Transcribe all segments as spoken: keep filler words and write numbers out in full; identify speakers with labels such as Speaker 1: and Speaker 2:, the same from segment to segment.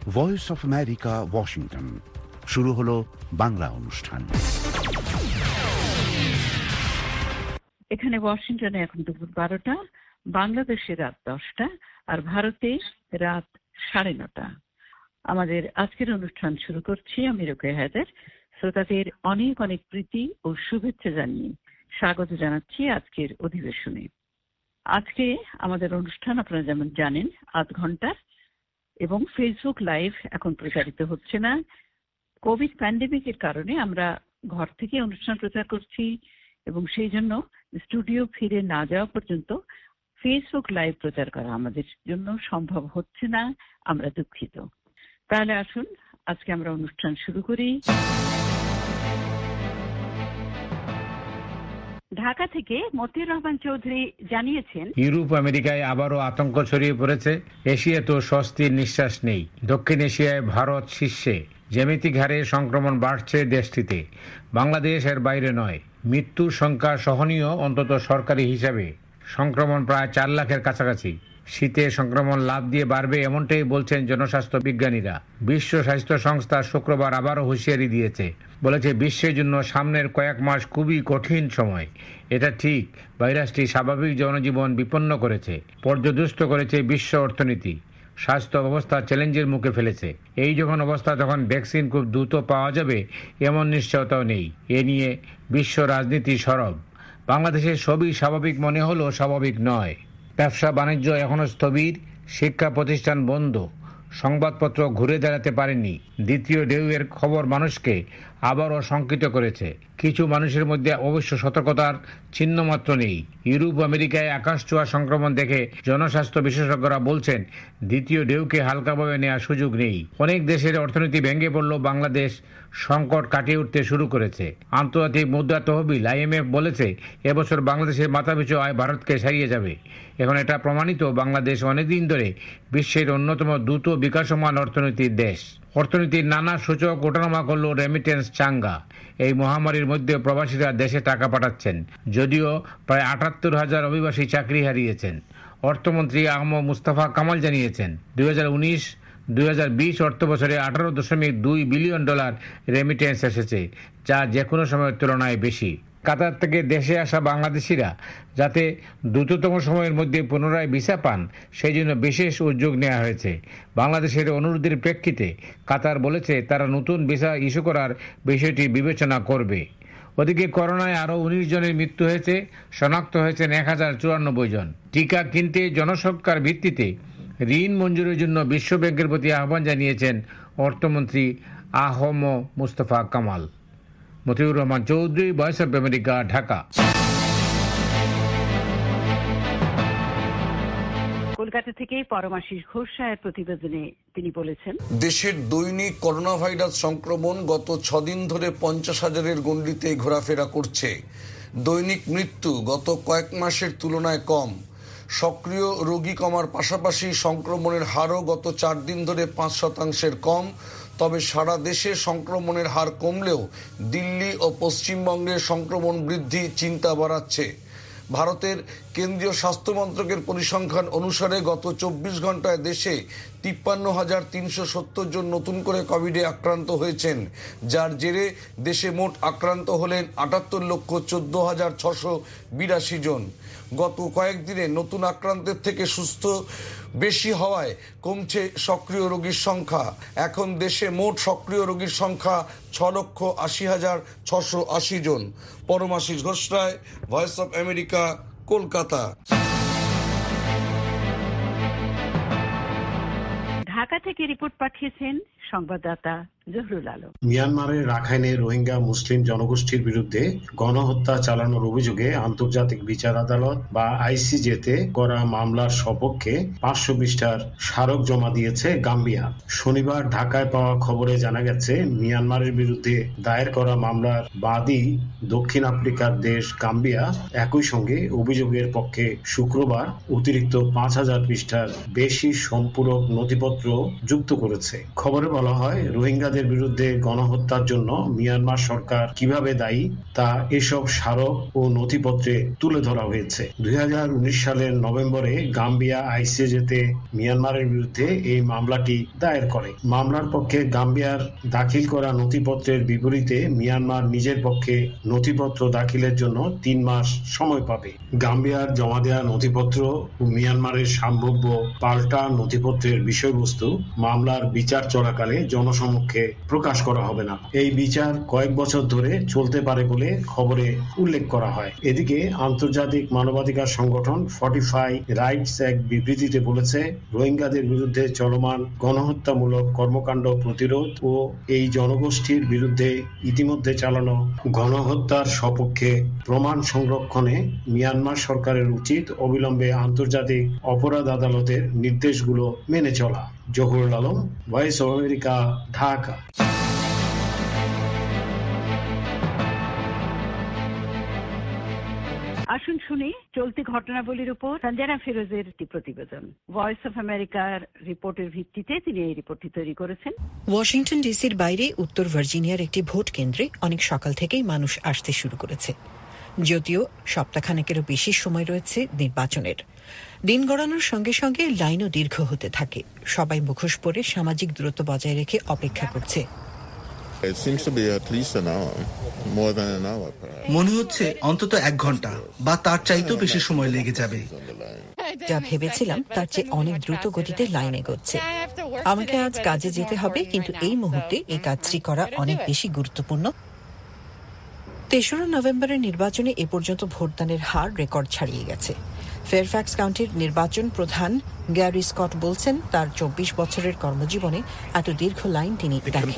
Speaker 1: Voice of America, Washington. শুরু হলো বাংলা অনুষ্ঠান।
Speaker 2: এখানে ওয়াশিংটনে এখন দুপুর বারোটা, বাংলাদেশে রাত দশটা, আর ভারতে রাত সাড়ে নটা। আমাদের আজকের অনুষ্ঠান শুরু করছি আমি রোকেয়া হায়দার। শ্রোতাদের অনেক অনেক প্রীতি ও শুভেচ্ছা জানিয়ে স্বাগত জানাচ্ছি আজকের অধিবেশনে। আজকে আমাদের অনুষ্ঠান আপনারা যেমন জানেন আধ ঘন্টার, এবং ফেসবুক লাইভ এখন প্রচারিত হচ্ছে না। কোভিড প্যান্ডেমিকের কারণে আমরা ঘর থেকে অনুষ্ঠান প্রচার করছি, এবং সেই জন্য স্টুডিও ফিরে না যাওয়া পর্যন্ত ফেসবুক লাইভ প্রচার করা আমাদের জন্য সম্ভব হচ্ছে না। আমরা দুঃখিত। তাহলে আসুন আজকে আমরা অনুষ্ঠান শুরু করি। ঢাকা থেকে মতিউর রহমান চৌধুরী জানিয়েছেন,
Speaker 3: ইউরোপ আমেরিকায় আবারও আতঙ্ক ছড়িয়ে পড়েছে। এশিয়া তো স্বস্তির নিঃশ্বাস নেই। দক্ষিণ এশিয়ায় ভারত শীর্ষে, জ্যামিতিক হারে সংক্রমণ বাড়ছে দেশটিতে। বাংলাদেশ এর বাইরে নয়। মৃত্যুর সংখ্যা সহনীয়, অন্তত সরকারি হিসাবে। সংক্রমণ প্রায় চার লাখের কাছাকাছি। শীতে সংক্রমণ লাফ দিয়ে বাড়বে এমনটাই বলছেন জনস্বাস্থ্য বিজ্ঞানীরা। বিশ্ব স্বাস্থ্য সংস্থা শুক্রবার আবারও হুঁশিয়ারি দিয়েছে, বলেছে বিশ্বের জন্য সামনের কয়েক মাস খুবই কঠিন সময়। এটা ঠিক, ভাইরাসটি স্বাভাবিক জনজীবন বিপন্ন করেছে, পর্যদুস্ত করেছে বিশ্ব অর্থনীতি, স্বাস্থ্য ব্যবস্থা চ্যালেঞ্জের মুখে ফেলেছে। এই যখন অবস্থা, তখন ভ্যাকসিন খুব দ্রুত পাওয়া যাবে এমন নিশ্চয়তাও নেই। এ নিয়ে বিশ্ব রাজনীতি সরব। বাংলাদেশের সবই স্বাভাবিক মনে হলেও স্বাভাবিক নয়। ব্যবসা বাণিজ্য এখনো স্থবির, শিক্ষা প্রতিষ্ঠান বন্ধ, সংবাদপত্র ঘুরে দাঁড়াতে পারেনি। দ্বিতীয় ঢেউয়ের খবর মানুষকে আবারও শঙ্কিত করেছে। কিছু মানুষের মধ্যে অবশ্য সতর্কতার চিহ্নমাত্র নেই। ইউরোপ আমেরিকায় আকাশ ছোঁয়া সংক্রমণ দেখে জনস্বাস্থ্য বিশেষজ্ঞরা বলছেন, দ্বিতীয় ঢেউকে হালকাভাবে নেওয়ার সুযোগ নেই। অনেক দেশের অর্থনীতি ভেঙে পড়লেও বাংলাদেশ সংকট কাটিয়ে উঠতে শুরু করেছে। আন্তর্জাতিক মুদ্রা তহবিল আইএমএফ বলেছে, এবছর বাংলাদেশের মাথাপিছু আয় ভারতকে ছাড়িয়ে যাবে। এখন এটা প্রমাণিত, বাংলাদেশ অনেকদিন ধরে বিশ্বের অন্যতম দ্রুত বিকাশমান অর্থনীতির দেশ। অর্থনীতির নানা সূচক ওঠানামা করল রেমিটেন্স চাঙ্গা। এই মহামারীর মধ্যে প্রবাসীরা দেশে টাকা পাঠাচ্ছেন, যদিও প্রায় আটাত্তর হাজার অভিবাসী চাকরি হারিয়েছেন। অর্থমন্ত্রী আহমদ মুস্তাফা কামাল জানিয়েছেন, দুই হাজার উনিশ দুই হাজার বিশ অর্থ বছরে আঠারো দশমিক দুই বিলিয়ন ডলার রেমিটেন্স এসেছে, যা যে কোনো সময়ের তুলনায় বেশি। কাতার থেকে দেশে আসা বাংলাদেশিরা যাতে দ্রুততম সময়ের মধ্যে পুনরায় ভিসা পান, সেই জন্য বিশেষ উদ্যোগ নেওয়া হয়েছে। বাংলাদেশের অনুরোধের প্রেক্ষিতে কাতার বলেছে, তারা নতুন ভিসা ইস্যু করার বিষয়টি বিবেচনা করবে। ওদিকে করোনায় আরও উনিশ জনের মৃত্যু হয়েছে, শনাক্ত হয়েছেন এক হাজার চুরানব্বই জন। টিকা কিনতে জনসংখ্যার ভিত্তিতে ঋণ মঞ্জুরের জন্য বিশ্বব্যাংকের প্রতি আহ্বান জানিয়েছেন অর্থমন্ত্রী Ahmad Mustafa Kamal. Motiur Rahman Chowdhury, voice of America, Dhaka.
Speaker 2: Kolkata থেকে পরমাশিস ঘোষ সাহেবের প্রতিবেদনে তিনি বলেছেন,
Speaker 4: দেশের দৈনিক করোনা ভাইরাস সংক্রমণ গত ছদিন ধরে পঞ্চাশ হাজারের গণ্ডিতে ঘোরাফেরা করছে। দৈনিক মৃত্যু গত কয়েক মাসের তুলনায় কম। সক্রিয় রোগী কমার পাশাপাশি সংক্রমণের হারও গত চার দিন ধরে পাঁচ শতাংশের কম। তবে সারা দেশে সংক্রমণের হার কমলেও দিল্লি ও পশ্চিমবঙ্গের সংক্রমণ বৃদ্ধি চিন্তা বাড়াচ্ছে। ভারতের কেন্দ্রীয় স্বাস্থ্য মন্ত্রকের পরিসংখ্যান অনুসারে গত চব্বিশ ঘন্টায় দেশে তিপ্পান্ন হাজার তিনশো সত্তর জন নতুন করে কোভিডে আক্রান্ত হয়েছেন, যার জেরে দেশে মোট আক্রান্ত হলেন আটাত্তর লক্ষ চোদ্দ হাজার ছশো বিরাশি জন। গত কয়েকদিনে নতুন আক্রান্তের থেকে সুস্থ বেশি হওয়ায় কমছে সক্রিয় রোগীর সংখ্যা। এখন দেশে মোট সক্রিয় রোগীর সংখ্যা ছ লক্ষ আশি হাজার ছশো আশি জন। Paramashis Ghosh Roy, voice of America, Kolkata.
Speaker 2: Dhaka থেকে রিপোর্ট পাঠিয়েছেন সংবাদদাতা জহুরুল আলম।
Speaker 5: মিয়ানমারের রাখাইনে রোহিঙ্গা মুসলিম জনগোষ্ঠীর বিরুদ্ধে গণহত্যা চালানোর অভিযোগে আন্তর্জাতিক বিচার আদালত বা আইসিজেতে করা মামলার সপক্ষে পাঁচশো পৃষ্ঠার স্মারক জমা দিয়েছে গাম্বিয়া। শনিবার ঢাকায় পাওয়া খবরে জানা গেছে, মিয়ানমারের বিরুদ্ধে দায়ের করা মামলার বাদী দক্ষিণ আফ্রিকার দেশ গাম্বিয়া একই সঙ্গে অভিযোগের পক্ষে শুক্রবার অতিরিক্ত পাঁচ হাজার পৃষ্ঠার বেশি সম্পূরক নথিপত্র যুক্ত করেছে। খবরে বলা বলা হয়, রোহিঙ্গাদের বিরুদ্ধে গণহত্যার জন্য মিয়ানমার সরকার কিভাবে দায়ী তা এসব স্মারক ও নথিপত্রে তুলে ধরা হয়েছে। দুই হাজার উনিশ সালের নভেম্বরে গাম্বিয়া আইসিজেতে মিয়ানমারের বিরুদ্ধে এই মামলাটি দায়ের করে। মামলার পক্ষে গাম্বিয়ার দাখিল করা নথিপত্রের বিপরীতে মিয়ানমার নিজের পক্ষে নথিপত্র দাখিলের জন্য তিন মাস সময় পাবে। গাম্বিয়ার জমা দেওয়া নথিপত্র ও মিয়ানমারের সম্ভাব্য পাল্টা নথিপত্রের বিষয়বস্তু মামলার বিচার চলাকালে জনসমক্ষে প্রকাশ করা হবে না। এই বিচার কয়েক বছর ধরে চলতে পারে বলে খবরে উল্লেখ করা হয়। এদিকে আন্তর্জাতিক মানবাধিকার সংগঠন ফর্টিফাই রাইটস এক বিবৃতিতে বলেছে, রোহিঙ্গাদের বিরুদ্ধে চলমান গণহত্যামূলক কর্মকাণ্ড প্রতিরোধ ও এই জনগোষ্ঠীর বিরুদ্ধে ইতিমধ্যে চালানো গণহত্যার সপক্ষে প্রমাণ সংরক্ষণে মিয়ানমার সরকারের উচিত অবিলম্বে আন্তর্জাতিক অপরাধ আদালতের নির্দেশগুলো মেনে চলা। Zahurul Alam, voice of America, Dhaka.
Speaker 2: আসুন শুনি চলতি ঘটনাবলীর উপর সঞ্জনা ফিরোজের একটি প্রতিবেদন। ভয়েস অফ আমেরিকার রিপোর্টের ভিত্তিতে তিনি এই রিপোর্টটি তৈরি করেছেন।
Speaker 6: ওয়াশিংটন ডিসির বাইরে উত্তর ভার্জিনিয়ার একটি ভোট কেন্দ্রে অনেক সকাল থেকেই মানুষ আসতে শুরু করেছে। যদিও সপ্তাহখানেকেরও বেশি সময় রয়েছে নির্বাচনের। দিন গড়ানোর সঙ্গে সঙ্গে লাইনও দীর্ঘ হতে থাকে। সবাই মুখোশ পরে সামাজিক দূরত্ব বজায় রেখে অপেক্ষা করছে।
Speaker 7: মনে হচ্ছে অন্তত এক ঘন্টা বা তার চাইতেও বেশি সময় লেগে যাবে।
Speaker 6: যা ভেবেছিলাম তার চেয়ে অনেক দ্রুত গতিতে লাইন এগোচ্ছে। আমাকে আজ কাজে যেতে হবে, কিন্তু এই মুহূর্তে এই কাজটি করা অনেক বেশি গুরুত্বপূর্ণ। তেসরা নভেম্বরের নির্বাচনে এ পর্যন্ত ভোটদানের হার রেকর্ড ছাড়িয়ে গেছে। ফেয়ারফ্যাক্স কাউন্টির নির্বাচন প্রধান গ্যারি স্কট বলছেন, তার চব্বিশ বছরের কর্মজীবনে এত দীর্ঘ লাইন তিনি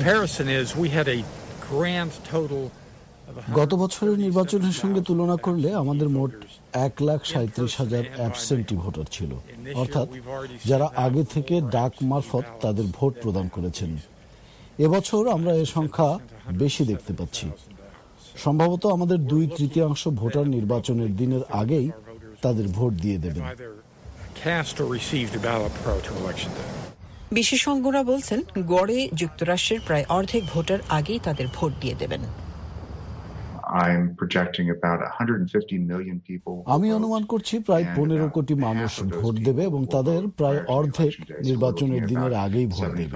Speaker 8: গত বছরের নির্বাচনের সঙ্গে তুলনা করলে আমাদের মোট এক লাখ সাঁত্রিশ হাজার অ্যাবসেন্টি ভোটার ছিল, অর্থাৎ যারা আগে থেকে ডাক মারফত তাদের ভোট প্রদান করেছেন। এবছর আমরা এ সংখ্যা বেশি দেখতে পাচ্ছি। সম্ভবত আমাদের দুই তৃতীয়াংশ ভোটার নির্বাচনের দিনের আগেই তাদের ভোট দিয়ে দেবেন।
Speaker 6: বিশেষজ্ঞরা বলছেন, গড়ে যুক্তরাষ্ট্রের প্রায় অর্ধেক ভোটার আগেই তাদের ভোট দিয়ে দেবেন।
Speaker 8: আমি অনুমান করছি প্রায় পনেরো কোটি মানুষ ভোট দেবে এবং তাদের প্রায় অর্ধেক নির্বাচনের দিনের আগেই ভোট দেবে।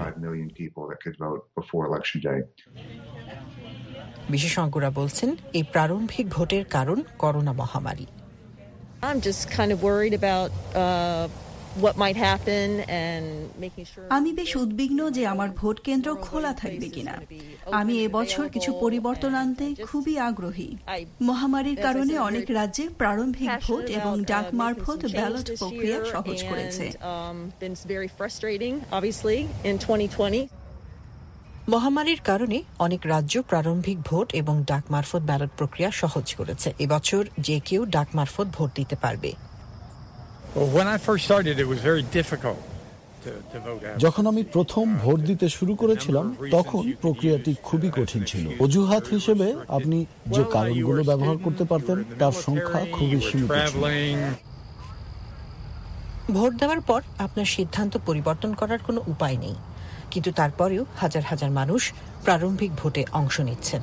Speaker 6: বিশেষজ্ঞরা বলছেন, এই প্রারম্ভিক ভোটের কারণ করোনা মহামারী।
Speaker 9: আমি বেশ উদ্বিগ্ন যে আমার ভোট কেন্দ্র খোলা থাকবে কিনা। আমি এবছর কিছু পরিবর্তন আনতে খুবই আগ্রহী। মহামারীর কারণে অনেক রাজ্যে প্রারম্ভিক ভোট এবং ডাক মারফত ব্যালট প্রক্রিয়া সহজ করেছে।
Speaker 6: মহামারীর কারণে অনেক রাজ্য প্রারম্ভিক ভোট এবং ডাক মারফত ব্যালট প্রক্রিয়া সহজ করেছে। এবছর যে কেউ ডাক মারফত ভোট দিতে পারবে।
Speaker 8: যখন আমি প্রথম ভোট দিতে শুরু করেছিলাম তখন প্রক্রিয়াটি খুবই কঠিন ছিল। অজুহাত হিসেবে আপনি যে কারণগুলো ব্যবহার করতে পারতেন তার সংখ্যা খুবই সীমিত ছিল।
Speaker 6: ভোট দেওয়ার পর আপনার সিদ্ধান্ত পরিবর্তন করার কোনো উপায় নেই, কিন্তু তারপরেও হাজার হাজার মানুষ প্রারম্ভিক ভোটে অংশ নিচ্ছেন।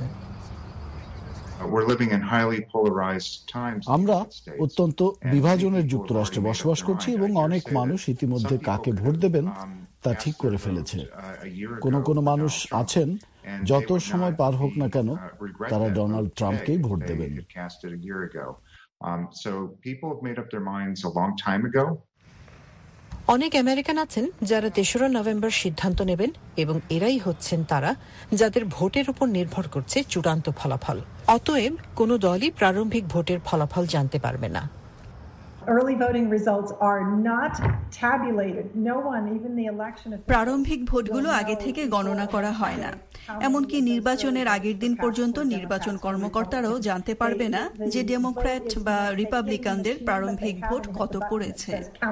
Speaker 8: আমরা অত্যন্ত বিভাজনের যুক্তরাষ্ট্রে বসবাস করছি এবং অনেক মানুষ ইতিমধ্যে কাকে ভোট দেবেন তা ঠিক করে ফেলেছে। কোনো কোনো মানুষ আছেন যত সময় পার হোক না কেন তারা ডোনাল্ড ট্রাম্পকেই ভোট দেবেন।
Speaker 6: অনেক আমেরিকান আছেন যারা তেসরা নভেম্বর সিদ্ধান্ত নেবেন এবং এরাই হচ্ছেন তারা যাদের ভোটের উপর নির্ভর করছে চূড়ান্ত ফলাফল। অতএব কোনো দলই প্রারম্ভিক ভোটের ফলাফল জানতে পারবে না।
Speaker 9: প্রারম্ভিক ভোটগুলো আগে থেকে গণনা করা হয় না। এমনকি নির্বাচনের আগের দিন পর্যন্ত নির্বাচন কর্মকর্তারাও জানতে পারবে না যে ডেমোক্র্যাট বা রিপাবলিকানদের প্রারম্ভিক ভোট কত পড়েছে।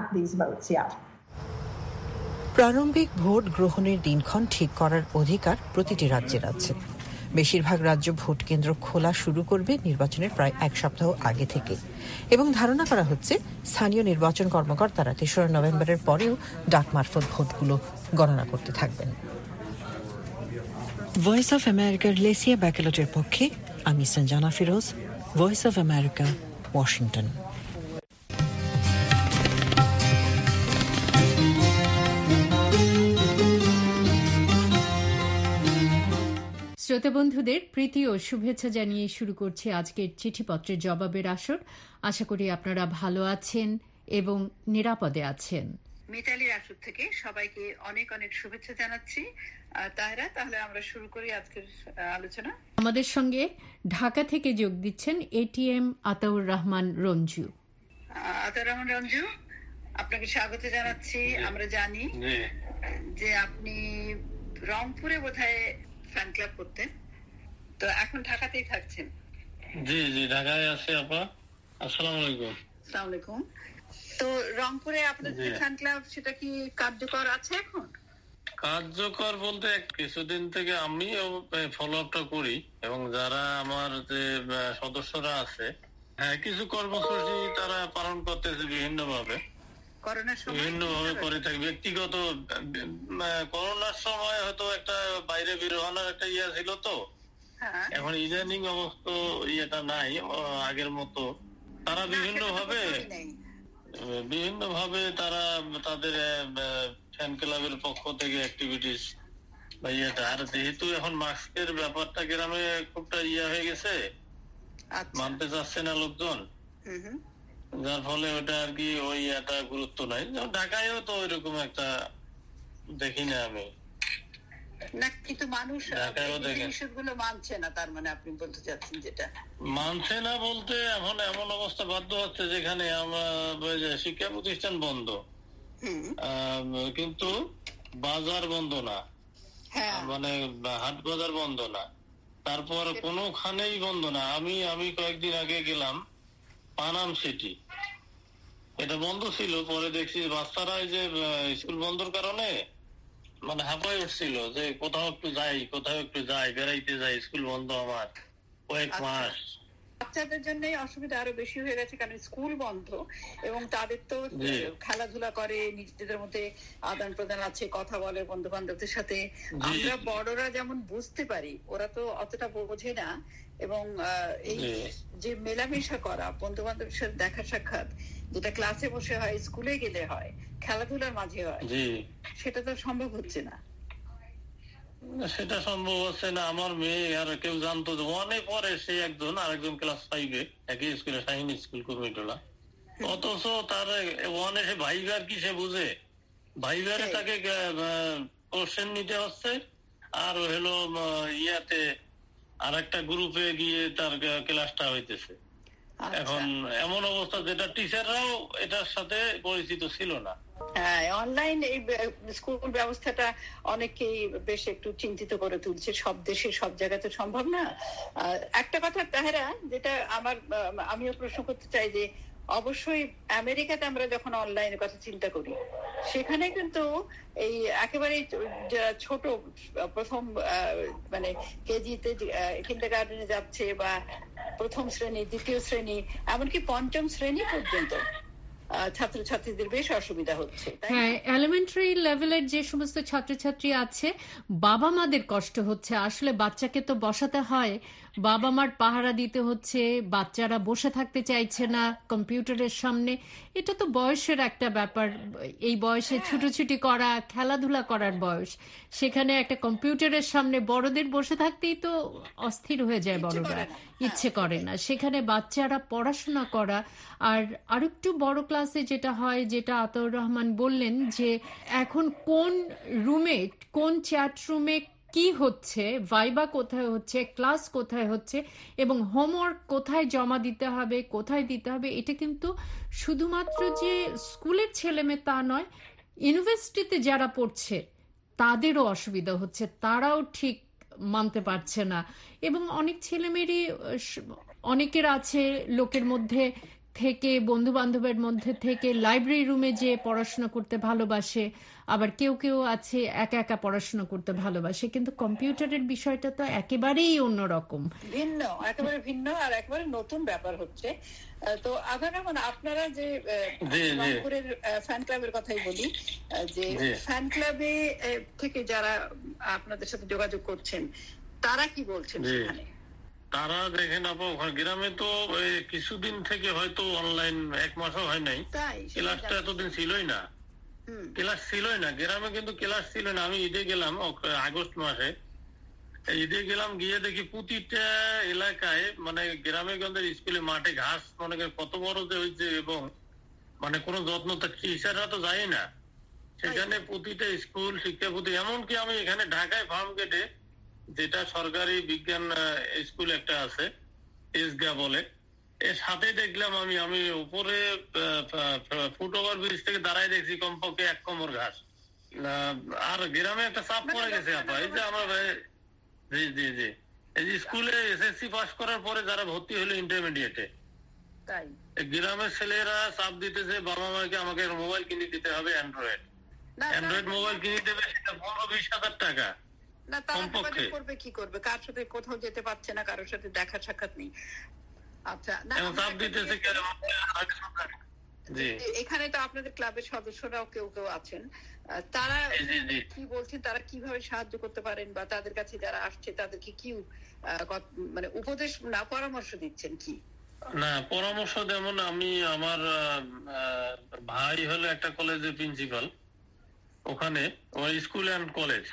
Speaker 6: প্রারম্ভিক ভোট গ্রহণের দিনক্ষণ ঠিক করার অধিকার প্রতিটি রাজ্যের আছে। বেশিরভাগ রাজ্য ভোট কেন্দ্র খোলা শুরু করবে নির্বাচনের প্রায় এক সপ্তাহ আগে থেকে, এবং ধারণা করা হচ্ছে স্থানীয় নির্বাচন কর্মকর্তারা তেসরা নভেম্বরের পরেও ডাক মারফত ভোটগুলো গণনা করতে থাকবেন। ভয়েস অফ আমেরিকার লেসিয়া ব্যাকেলটের পক্ষে আমি Sanjana Firoz, voice of America, Washington.
Speaker 10: শ্রোতা বন্ধুদের প্রীতি ও শুভেচ্ছা জানিয়ে শুরু করছি আজকের চিঠিপত্রের জবাবের আসর। আশা করি আপনারা ভালো আছেন এবং নিরাপদে আছেন।
Speaker 2: মিতালির আসর থেকে সবাইকে অনেক অনেক শুভেচ্ছা জানাচ্ছি। তাহরা তাহলে আমরা শুরু করি আজকের আলোচনা।
Speaker 10: আমাদের সঙ্গে ঢাকা থেকে যোগ দিচ্ছেন এটিএম আতাউর রহমান রঞ্জু।
Speaker 2: আতাউর রহমান রঞ্জু, আপনাকে স্বাগত জানাচ্ছি। আমরা জানি যে আপনি রংপুরে বোধহয় ফ্যান ক্লাব করতেন, তো এখন ঢাকাতেই থাকছেন।
Speaker 11: জি জি ঢাকায় আছি আপা। আসসালামু আলাইকুম।
Speaker 2: আসসালামু আলাইকুম। তো রংপুরে আপনাদের যে ফ্যান ক্লাব সেটা কি কার্যকর আছে এখন?
Speaker 11: কার্যকর বলতে কিছুদিন থেকে আমি ফলো আপটা করি এবং যারা আমার যে সদস্যরা আছে, হ্যাঁ কিছু কর্মসূচি তারা পালন করতেছে বিভিন্ন ভাবে বিভিন্ন ভাবে করে থাকে। ব্যক্তিগত করোনার সময় হয়তো একটা বাইরে বের হওয়ার একটা ইয়ে ছিল, তো এখন ইদানিং অবস্থা ইয়েটা নাই আগের মতো। তারা বিভিন্ন ভাবে বিভিন্ন ভাবে তারা তাদের ফ্যান ক্লাবের পক্ষ থেকে অ্যাক্টিভিটিস বা ইয়েটা, আর যেহেতু এখন মাস্কের ব্যাপারটা গ্রামে খুবটা ইয়ে হয়ে গেছে, মানতে চাচ্ছে না লোকজন, যার ফলে ওটা আর কি ওই একটা গুরুত্ব নাই। ঢাকায়ও তো ওইরকম একটা দেখি না আমি
Speaker 2: না, কিন্তু মানুষ জিনিসগুলো মানছে না, তার মানে আপনি বলতে চাচ্ছেন যেটা
Speaker 11: মানছে না বলতে এখন এমন অবস্থা বাধ্য হচ্ছে যেখানে আমার শিক্ষা প্রতিষ্ঠান বন্ধ কিন্তু বাজার বন্ধ না, মানে হাট বাজার বন্ধ না, তারপর কোনোখানেই বন্ধ না। আমি আমি কয়েকদিন আগে গেলাম পানাম সিটি, এটা বন্ধ ছিল, পরে দেখছি বাচ্চারা এই যে স্কুল বন্ধর কারণে মানে হাঁপাই উঠছিল যে কোথাও একটু যাই কোথাও একটু যাই বেড়াইতে যাই, স্কুল বন্ধ আমার কয়েক মাস।
Speaker 2: বাচ্চাদের জন্য অসুবিধা আরো বেশি হয়ে গেছে, কারণ স্কুল বন্ধ এবং তাদের তো খেলাধুলা করে, নিজেদের মধ্যে আদান প্রদান আছে, কথা বলে বন্ধু বান্ধবদের সাথে। আমরা বড়রা যেমন বুঝতে পারি, ওরা তো অতটা বোঝে না। এবং এই যে মেলামেশা করা, বন্ধু বান্ধবের সাথে দেখা সাক্ষাৎ, যেটা ক্লাসে বসে হয়, স্কুলে গেলে হয়, খেলাধুলার মাঝে হয়, সেটা তো সম্ভব হচ্ছে না।
Speaker 11: সেটা সম্ভব হচ্ছে না। আমার মেয়ে আর কেউ জানতো ওয়ানে পরে, সে একজন আরেকজন ক্লাস ফাইভে একই স্কুলে, শাহিন স্কুল কুর্মিটোলা, অথচ তার ওয়ানে সে ভাইবার কি সে বুঝে, ভাইবারে তাকে কোশ্চেন নিতে হচ্ছে, আর হলো ইয়াতে আর একটা গ্রুপে গিয়ে তার ক্লাসটা হইতেছে। এখন এমন অবস্থা যেটা টিচাররাও এটার সাথে পরিচিত ছিল না।
Speaker 2: হ্যাঁ, অনলাইন এই স্কুল ব্যবস্থাটা অনেককেই বেশ একটু চিন্তিত করে তুলছে। সব দেশে সব জায়গাতে সম্ভব না। একটা কথা তাহেরা, যেটা আমার আমিও প্রশ্ন করতে চাই, যে অবশ্যই আমেরিকাতে আমরা যখন অনলাইনের কথা চিন্তা করি, সেখানে কিন্তু এই একেবারে ছোট প্রথম মানে কেজিতে কিন্ডারগার্টেনে যাচ্ছে বা প্রথম শ্রেণী, দ্বিতীয় শ্রেণী, এমনকি পঞ্চম শ্রেণী পর্যন্ত ছাত্রছাত্রীদের বেশ অসুবিধা হচ্ছে।
Speaker 10: হ্যাঁ, এলিমেন্টারি লেভেলের যে সমস্ত ছাত্রছাত্রী আছে, বাবা মাদের কষ্ট হচ্ছে। আসলে বাচ্চাকে তো বসাতে হয়, বাবা মার পাহারা দিতে হচ্ছে, বাচ্চারা বসে থাকতে চাইছে না কম্পিউটারের সামনে। এটা তো বয়সের একটা ব্যাপার, এই বয়সে ছুটোছুটি করা, খেলাধুলা করার বয়স, সেখানে একটা কম্পিউটারের সামনে বড়দের বসে থাকতেই তো অস্থির হয়ে যায় বড়রা, ইচ্ছে করে না। সেখানে বাচ্চারা পড়াশোনা করা, আর আরেকটু বড় ক্লাসে যেটা হয়, যেটা আতাউর রহমান বললেন, যে এখন কোন রুমে, কোন চ্যাট রুমে কি হচ্ছে, ভাইবা কোথায় হচ্ছে, ক্লাস কোথায় হচ্ছে এবং হোমওয়ার্ক কোথায় জমা দিতে হবে, কোথায় দিতে হবে, এটা কিন্তু শুধুমাত্র যে স্কুলের ছেলেমেয়ে তা নয়, ইউনিভার্সিটিতে যারা পড়ছে তাদেরও অসুবিধা হচ্ছে, তারাও ঠিক মানতে পারছে না। এবং অনেক ছেলেমেয়েরই, অনেকের আছে লোকের মধ্যে থেকে, বন্ধু বান্ধবের মধ্যে থেকে লাইব্রেরি রুমে যে পড়াশোনা করতে ভালোবাসে, আবার কেউ কেউ আছে একা একা পড়াশোনা করতে ভালোবাসে, কিন্তু কম্পিউটারের বিষয়টা তো একেবারেই অন্যরকম,
Speaker 12: ভিন্ন, একেবারে ভিন্ন আর একেবারে নতুন ব্যাপার হচ্ছে। তো আধা মানে আপনারা যে রংপুরের ফ্যান ক্লাবের কথাই বলি, যে ফ্যান ক্লাবে থেকে যারা আপনাদের সাথে যোগাযোগ করছেন তারা কি বলছেন সেখানে?
Speaker 11: তারা দেখেন আপা, গ্রামে তো কিছুদিন থেকে হয়তো অনলাইন, এক মাসও হয় নাই, ক্লাসটা এতদিন ছিলই না, ক্লাস ছিলই না গ্রামে, কিন্তু ক্লাস ছিল না। আমি ঈদে গেলাম আগস্ট মাসে, ঈদে গেলাম, গিয়ে দেখি প্রতিটা এলাকায় মানে গ্রামে গঞ্জের স্কুলে মাঠে ঘাস মনে করেন কত বড় যে হয়েছে, এবং মানে কোনো যত্ন টিচাররা তো যায় না সেখানে, প্রতিটা স্কুল শিক্ষা প্রতি, এমনকি আমি এখানে ঢাকায় ফার্ম গেটে যেটা সরকারি বিজ্ঞান স্কুল একটা আছে এসগা বলে, এর সাথে দেখলাম আমি আমি উপরে ফুট ওভার ব্রিজ থেকে দাঁড়ায় দেখছি কমপক্ষে এক কোমর ঘাস। আর গ্রামে একটা চাপ পড়ে গেছে আপা, এই যে আমার জি জি জি এই যে স্কুলে এসএসসি পাস করার পরে যারা ভর্তি হলো ইন্টারমিডিয়েটে, গ্রামের ছেলেরা চাপ দিতেছে বাবা মাকে, আমাকে মোবাইল কিনে দিতে হবে, অ্যান্ড্রয়েড অ্যান্ড্রয়েড মোবাইল কিনে দেবে, সেটা পনেরো বিশ হাজার টাকা।
Speaker 12: না তারা যোগাযোগ করবে কি করবে, কার সাথে কোথাও যেতে পারছে না, কারোর সাথে দেখা সাক্ষাৎ নেই। আচ্ছা, এখানে তো আপনাদের ক্লাবের সদস্যরাও কেউ কেউ আছেন, তারা কি বলছেন, তারা কিভাবে সাহায্য করতে পারেন, বা তাদের কাছে যারা আসছে তাদেরকে কি মানে উপদেশ না পরামর্শ দিচ্ছেন কি?
Speaker 11: না পরামর্শ যেমন, আমি আমার ভাই হলো একটা কলেজের প্রিন্সিপাল, ওখানে স্কুল অ্যান্ড কলেজ,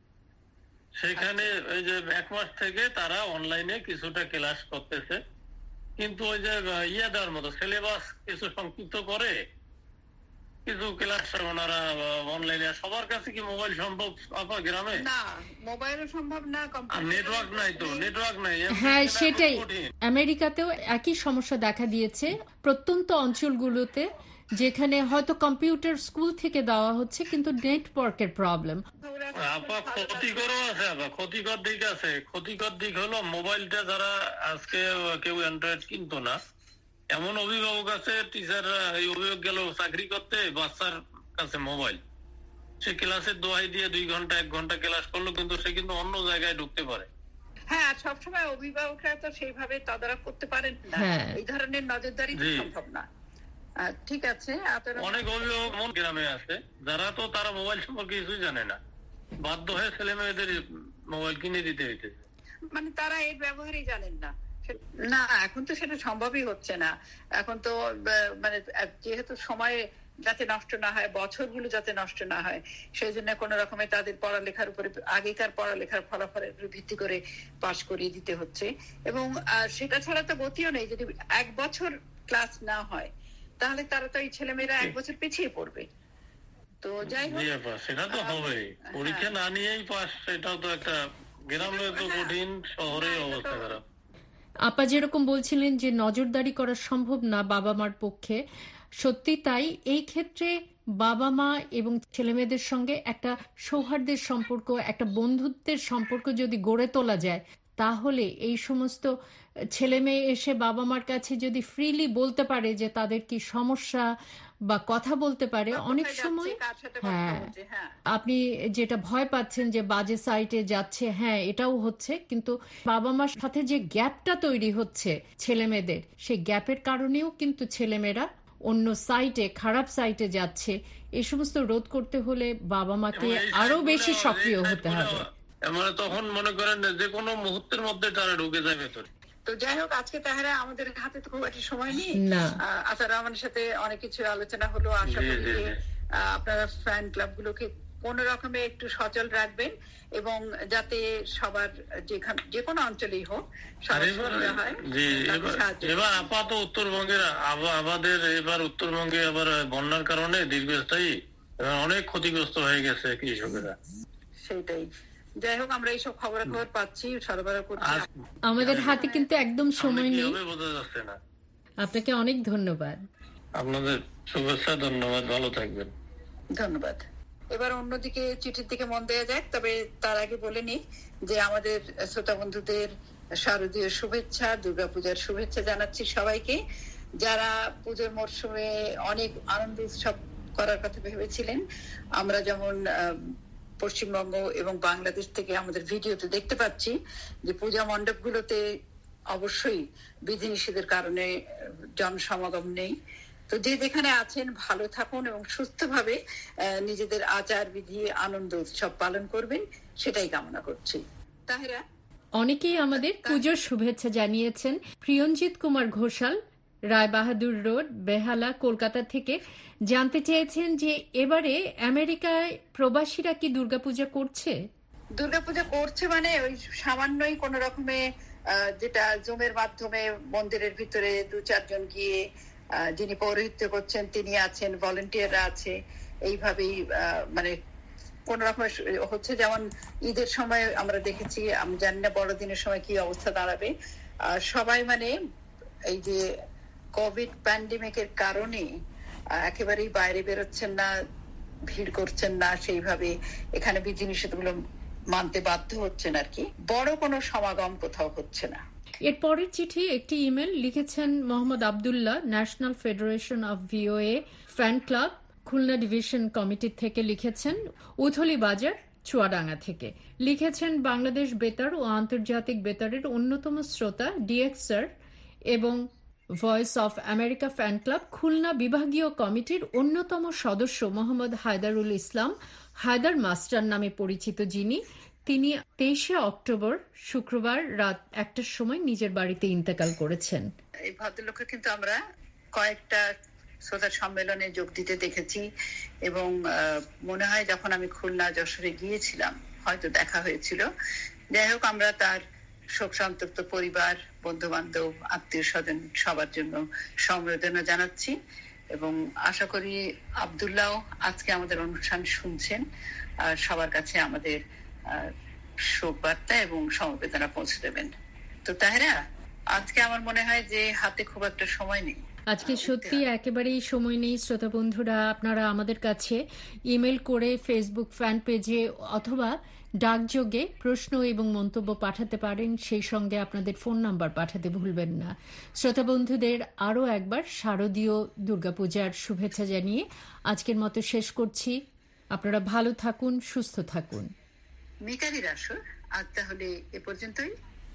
Speaker 11: সেখানে ওই যে এক মাস থেকে তারা অনলাইনে কিছুটা ক্লাস করতেছে, কিন্তু ওই যে ইয়ে দেওয়ার মতো সিলেবাস কিছু সংক্ষিপ্ত করে কিছু ক্লাস ওনারা অনলাইনে। সবার কাছে কি মোবাইল সম্ভব আপা গ্রামে?
Speaker 12: না, মোবাইলও সম্ভব না,
Speaker 11: নেটওয়ার্ক নাই তো, নেটওয়ার্ক নাই।
Speaker 10: হ্যাঁ সেটাই, আমেরিকাতেও একই সমস্যা দেখা দিয়েছে প্রত্যন্ত অঞ্চলগুলোতে, যেখানে হয়তো কম্পিউটার স্কুল থেকে দেওয়া হচ্ছে কিন্তু নেটওয়ার্কের প্রবলেম।
Speaker 11: আপা ক্ষতিকরও আছে, আপা ক্ষতিকর দিক আছে। ক্ষতিকর দিক হলো মোবাইলটা যারা আজকে কেউ অ্যান্ড্রয়েড কিনতো না, এমন অভিভাবক আছে, টিচাররা এই অভিভাবক গেল চাকরি করতে, বাচ্চার কাছে মোবাইল, সে ক্লাসের দোহাই দিয়ে দুই ঘন্টা এক ঘন্টা ক্লাস করলো, কিন্তু সে কিন্তু অন্য জায়গায় ঢুকতে পারে।
Speaker 12: হ্যাঁ, সবসময় অভিভাবকরা তো সেইভাবে তদারক করতে পারেন না, এই ধরনের নজরদারি সম্ভব না। ঠিক আছে,
Speaker 11: অনেক অভিভাবক মন গ্রামে আছে যারা তো তারা মোবাইল সম্পর্কে কিছুই জানে না, বাধ্য হয়ে ছেলে মেয়েদের মোবাইল কিনে দিতে হইতেছে,
Speaker 12: মানে তারা এর ব্যবহারই জানেন না। না এখন তো সেটা সম্ভবই হচ্ছে না, এখন তো মানে যেহেতু সময় যাতে নষ্ট না হয়, বছরগুলো যাতে নষ্ট না হয়, সেই জন্য কোন রকমে তাদের পড়ালেখার উপরে, আগেকার পড়ালেখার ফলাফলের উপর ভিত্তি করে পাশ করিয়ে দিতে হচ্ছে। এবং সেটা ছাড়া তো গতিও নেই, যদি এক বছর ক্লাস না হয় তাহলে তারা তো এই ছেলেমেয়েরা এক বছর পিছিয়ে পড়বে। তো যাই হোক,
Speaker 11: সেটা তো হবে, পরীক্ষা না নিয়েই পাস, সেটাও তো একটা গ্রামে তো কঠিন, শহরে অবস্থা খারাপ।
Speaker 10: আপা যেরকম বলছিলেন যে নজরদারি করা সম্ভব না বাবা মার পক্ষে, সত্যি তাই। এই ক্ষেত্রে বাবা মা এবং ছেলেমেয়েদের সঙ্গে একটা সৌহার্দ্যের সম্পর্ক, একটা বন্ধুত্বের সম্পর্ক যদি গড়ে তোলা যায়, তাহলে এই সমস্ত ছেলে মেয়ে এসে বাবা মার কাছে যদি ফ্রিলি বলতে পারে যে তাদের কি সমস্যা, বা কথা বলতে পারে, অনেক সময় হ্যাঁ আপনি যেটা ভয় পাচ্ছেন যে বাজে সাইটে যাচ্ছে, হ্যাঁ এটাও হচ্ছে, কিন্তু বাবা মার সাথে যে গ্যাপটা তৈরি হচ্ছে ছেলে মেয়েদের, সেই গ্যাপের কারণেও কিন্তু ছেলেমেয়েরা অন্য সাইটে, খারাপ সাইটে যাচ্ছে। এই সমস্ত রোধ করতে হলে বাবা মাকে আরো বেশি সক্রিয় হতে হবে।
Speaker 11: মানে তখন মনে করেন যে কোনো মুহূর্তের মধ্যে তারা ঢুকে যায় ভেতরে।
Speaker 12: তো যাই হোক, আজকে তাহলে আমাদের হাতে তো খুব একটা সময় নেই, আসার রহমানের সাথে অনেক কিছু আলোচনা হলো। আশা করি যে আপনারা ফ্যান ক্লাব গুলোকে কোন রকমে একটু সচল রাখবেন, এবং যাতে সবার যেখানে যে কোনো অঞ্চলেই হোক
Speaker 11: এবার আপাতত উত্তরবঙ্গের আমাদের এবার উত্তরবঙ্গে আবার বন্যার কারণে দীর্ঘস্থায়ী অনেক ক্ষতিগ্রস্ত হয়ে গেছে কৃষকেরা।
Speaker 12: সেইটাই, যাই হোক আমরা এইসব খবরাখবর পাচ্ছি, সরবরাহ করছি।
Speaker 10: আমাদের হাতে কিন্তু একদম সময় নেই,
Speaker 11: বোঝা যাচ্ছে না।
Speaker 10: আপনাকে অনেক ধন্যবাদ।
Speaker 11: আপনাদের শুভেচ্ছা, ধন্যবাদ, ভালো থাকবেন।
Speaker 12: ধন্যবাদ। এবার অন্যদিকে চিঠির দিকে মন দেওয়া যাক, তবে তার আগে বলে নিই যে আমাদের শ্রোতা বন্ধুদের শারদীয় শুভেচ্ছা, দুর্গাপূজার শুভেচ্ছা জানাচ্ছি সবাইকে। যারা পুজোর মরশুমে অনেক আনন্দ উৎসব করার কথা ভেবেছিলেন, আমরা যেমন পশ্চিমবঙ্গ এবং বাংলাদেশ থেকে আমাদের ভিডিওতে দেখতে পাচ্ছি যে পূজা মণ্ডপগুলোতে অবশ্যই বিধিনিষেধের কারণে জনসমাগম নেই। তো যে যেখানে আছেন ভালো থাকুন এবং সুস্থভাবে নিজেদের আচার বিধি আনন্দ উৎসব পালন করবেন, সেটাই কামনা করছি। তাহেরা,
Speaker 10: অনেকেই আমাদের পুজোর শুভেচ্ছা জানিয়েছেন। প্রিয়ঞ্জিত কুমার ঘোষাল, রায় বাহাদুর রোড, বেহালা, কলকাতা থেকে জানতে চেয়েছেন যে এবারে আমেরিকায় প্রবাসীরা কি দুর্গাপূজা করছে?
Speaker 12: দুর্গাপূজা করছে মানে ওই সামান্যই কোন রকমে, যেটা জুমের মাধ্যমে মন্দিরের ভিতরে দু চারজন গিয়ে যিনি পৌরোহিত্য করছেন তিনি আছেন, ভলেন্টিয়াররা আছে, এইভাবেই মানে কোন রকম হচ্ছে। যেমন ঈদের সময় আমরা দেখেছি, আমি জানি না বড়দিনের সময় কি অবস্থা দাঁড়াবে, সবাই মানে এই যে কোভিড প্যান্ডেমিকের কারণে একেবারেই বাইরে বেরোচ্ছেন না, ভিড় করছেন না, সেইভাবে এখানে বিধিনিষেধগুলো মানতে বাধ্য হচ্ছেন আর কি। বড় কোনো সমাগম কোথাও হচ্ছে না।
Speaker 10: এর পরের চিঠি একটি ইমেল লিখেছেন Mohammad Abdullah, national federation of VOA fan club, Khulna division committee থেকে লিখেছেন, উথলি বাজার, চুয়াডাঙ্গা থেকে লিখেছেন, বাংলাদেশ বেতার ও আন্তর্জাতিক বেতারের অন্যতম শ্রোতা ডিএক্স স্যার এবং voice of America fan club Khulna বিভাগীয় কমিটির অন্যতম সদস্য মোহাম্মদ হায়দারুল ইসলাম, হায়দার মাস্টার নামে পরিচিত, যিনি তিনি তেইশে অক্টোবর শুক্রবার রাত একটার সময় নিজের বাড়িতে ইন্তেকাল করেছেন।
Speaker 12: এই ভদ্রলোককে কিন্তু আমরা কয়েকটা শ্রোতা সম্মেলনে যোগ দিতে দেখেছি এবং মনে হয় যখন আমি খুলনা যশোরে গিয়েছিলাম হয়তো দেখা হয়েছিল। যাই হোক, আমরা তার শোক সন্তপ্ত পরিবার, বন্ধু বান্ধব, আত্মীয় স্বজন সবার জন্য সমবেদনা জানাচ্ছি এবং আশা করি আব্দুল্লাহ আজকে আমাদের অনুষ্ঠান শুনছেন, আর সবার কাছে আমাদের শোক বার্তা এবং সমবেদনা পৌঁছে দেবেন। তো তাহেরা, আজকে আমার মনে হয় যে হাতে খুব একটা সময় নেই।
Speaker 10: আজকে সত্যি একেবারেই সময় নেই। শ্রোতা বন্ধুরা, আপনারা আমাদের কাছে ইমেল করে, ফেসবুক ফ্যান পেজে অথবা ডাকযোগে প্রশ্ন এবং মন্তব্য পাঠাতে পারেন। সেই সঙ্গে আপনাদের ফোন নাম্বার পাঠাতে ভুলবেন না। শ্রোতা বন্ধুদের আরও একবার শারদীয় দুর্গাপূজার শুভেচ্ছা জানিয়ে আজকের মতো শেষ করছি। আপনারা ভালো থাকুন, সুস্থ থাকুন।
Speaker 12: মিতালির আসর আজ তাহলে এ পর্যন্তই।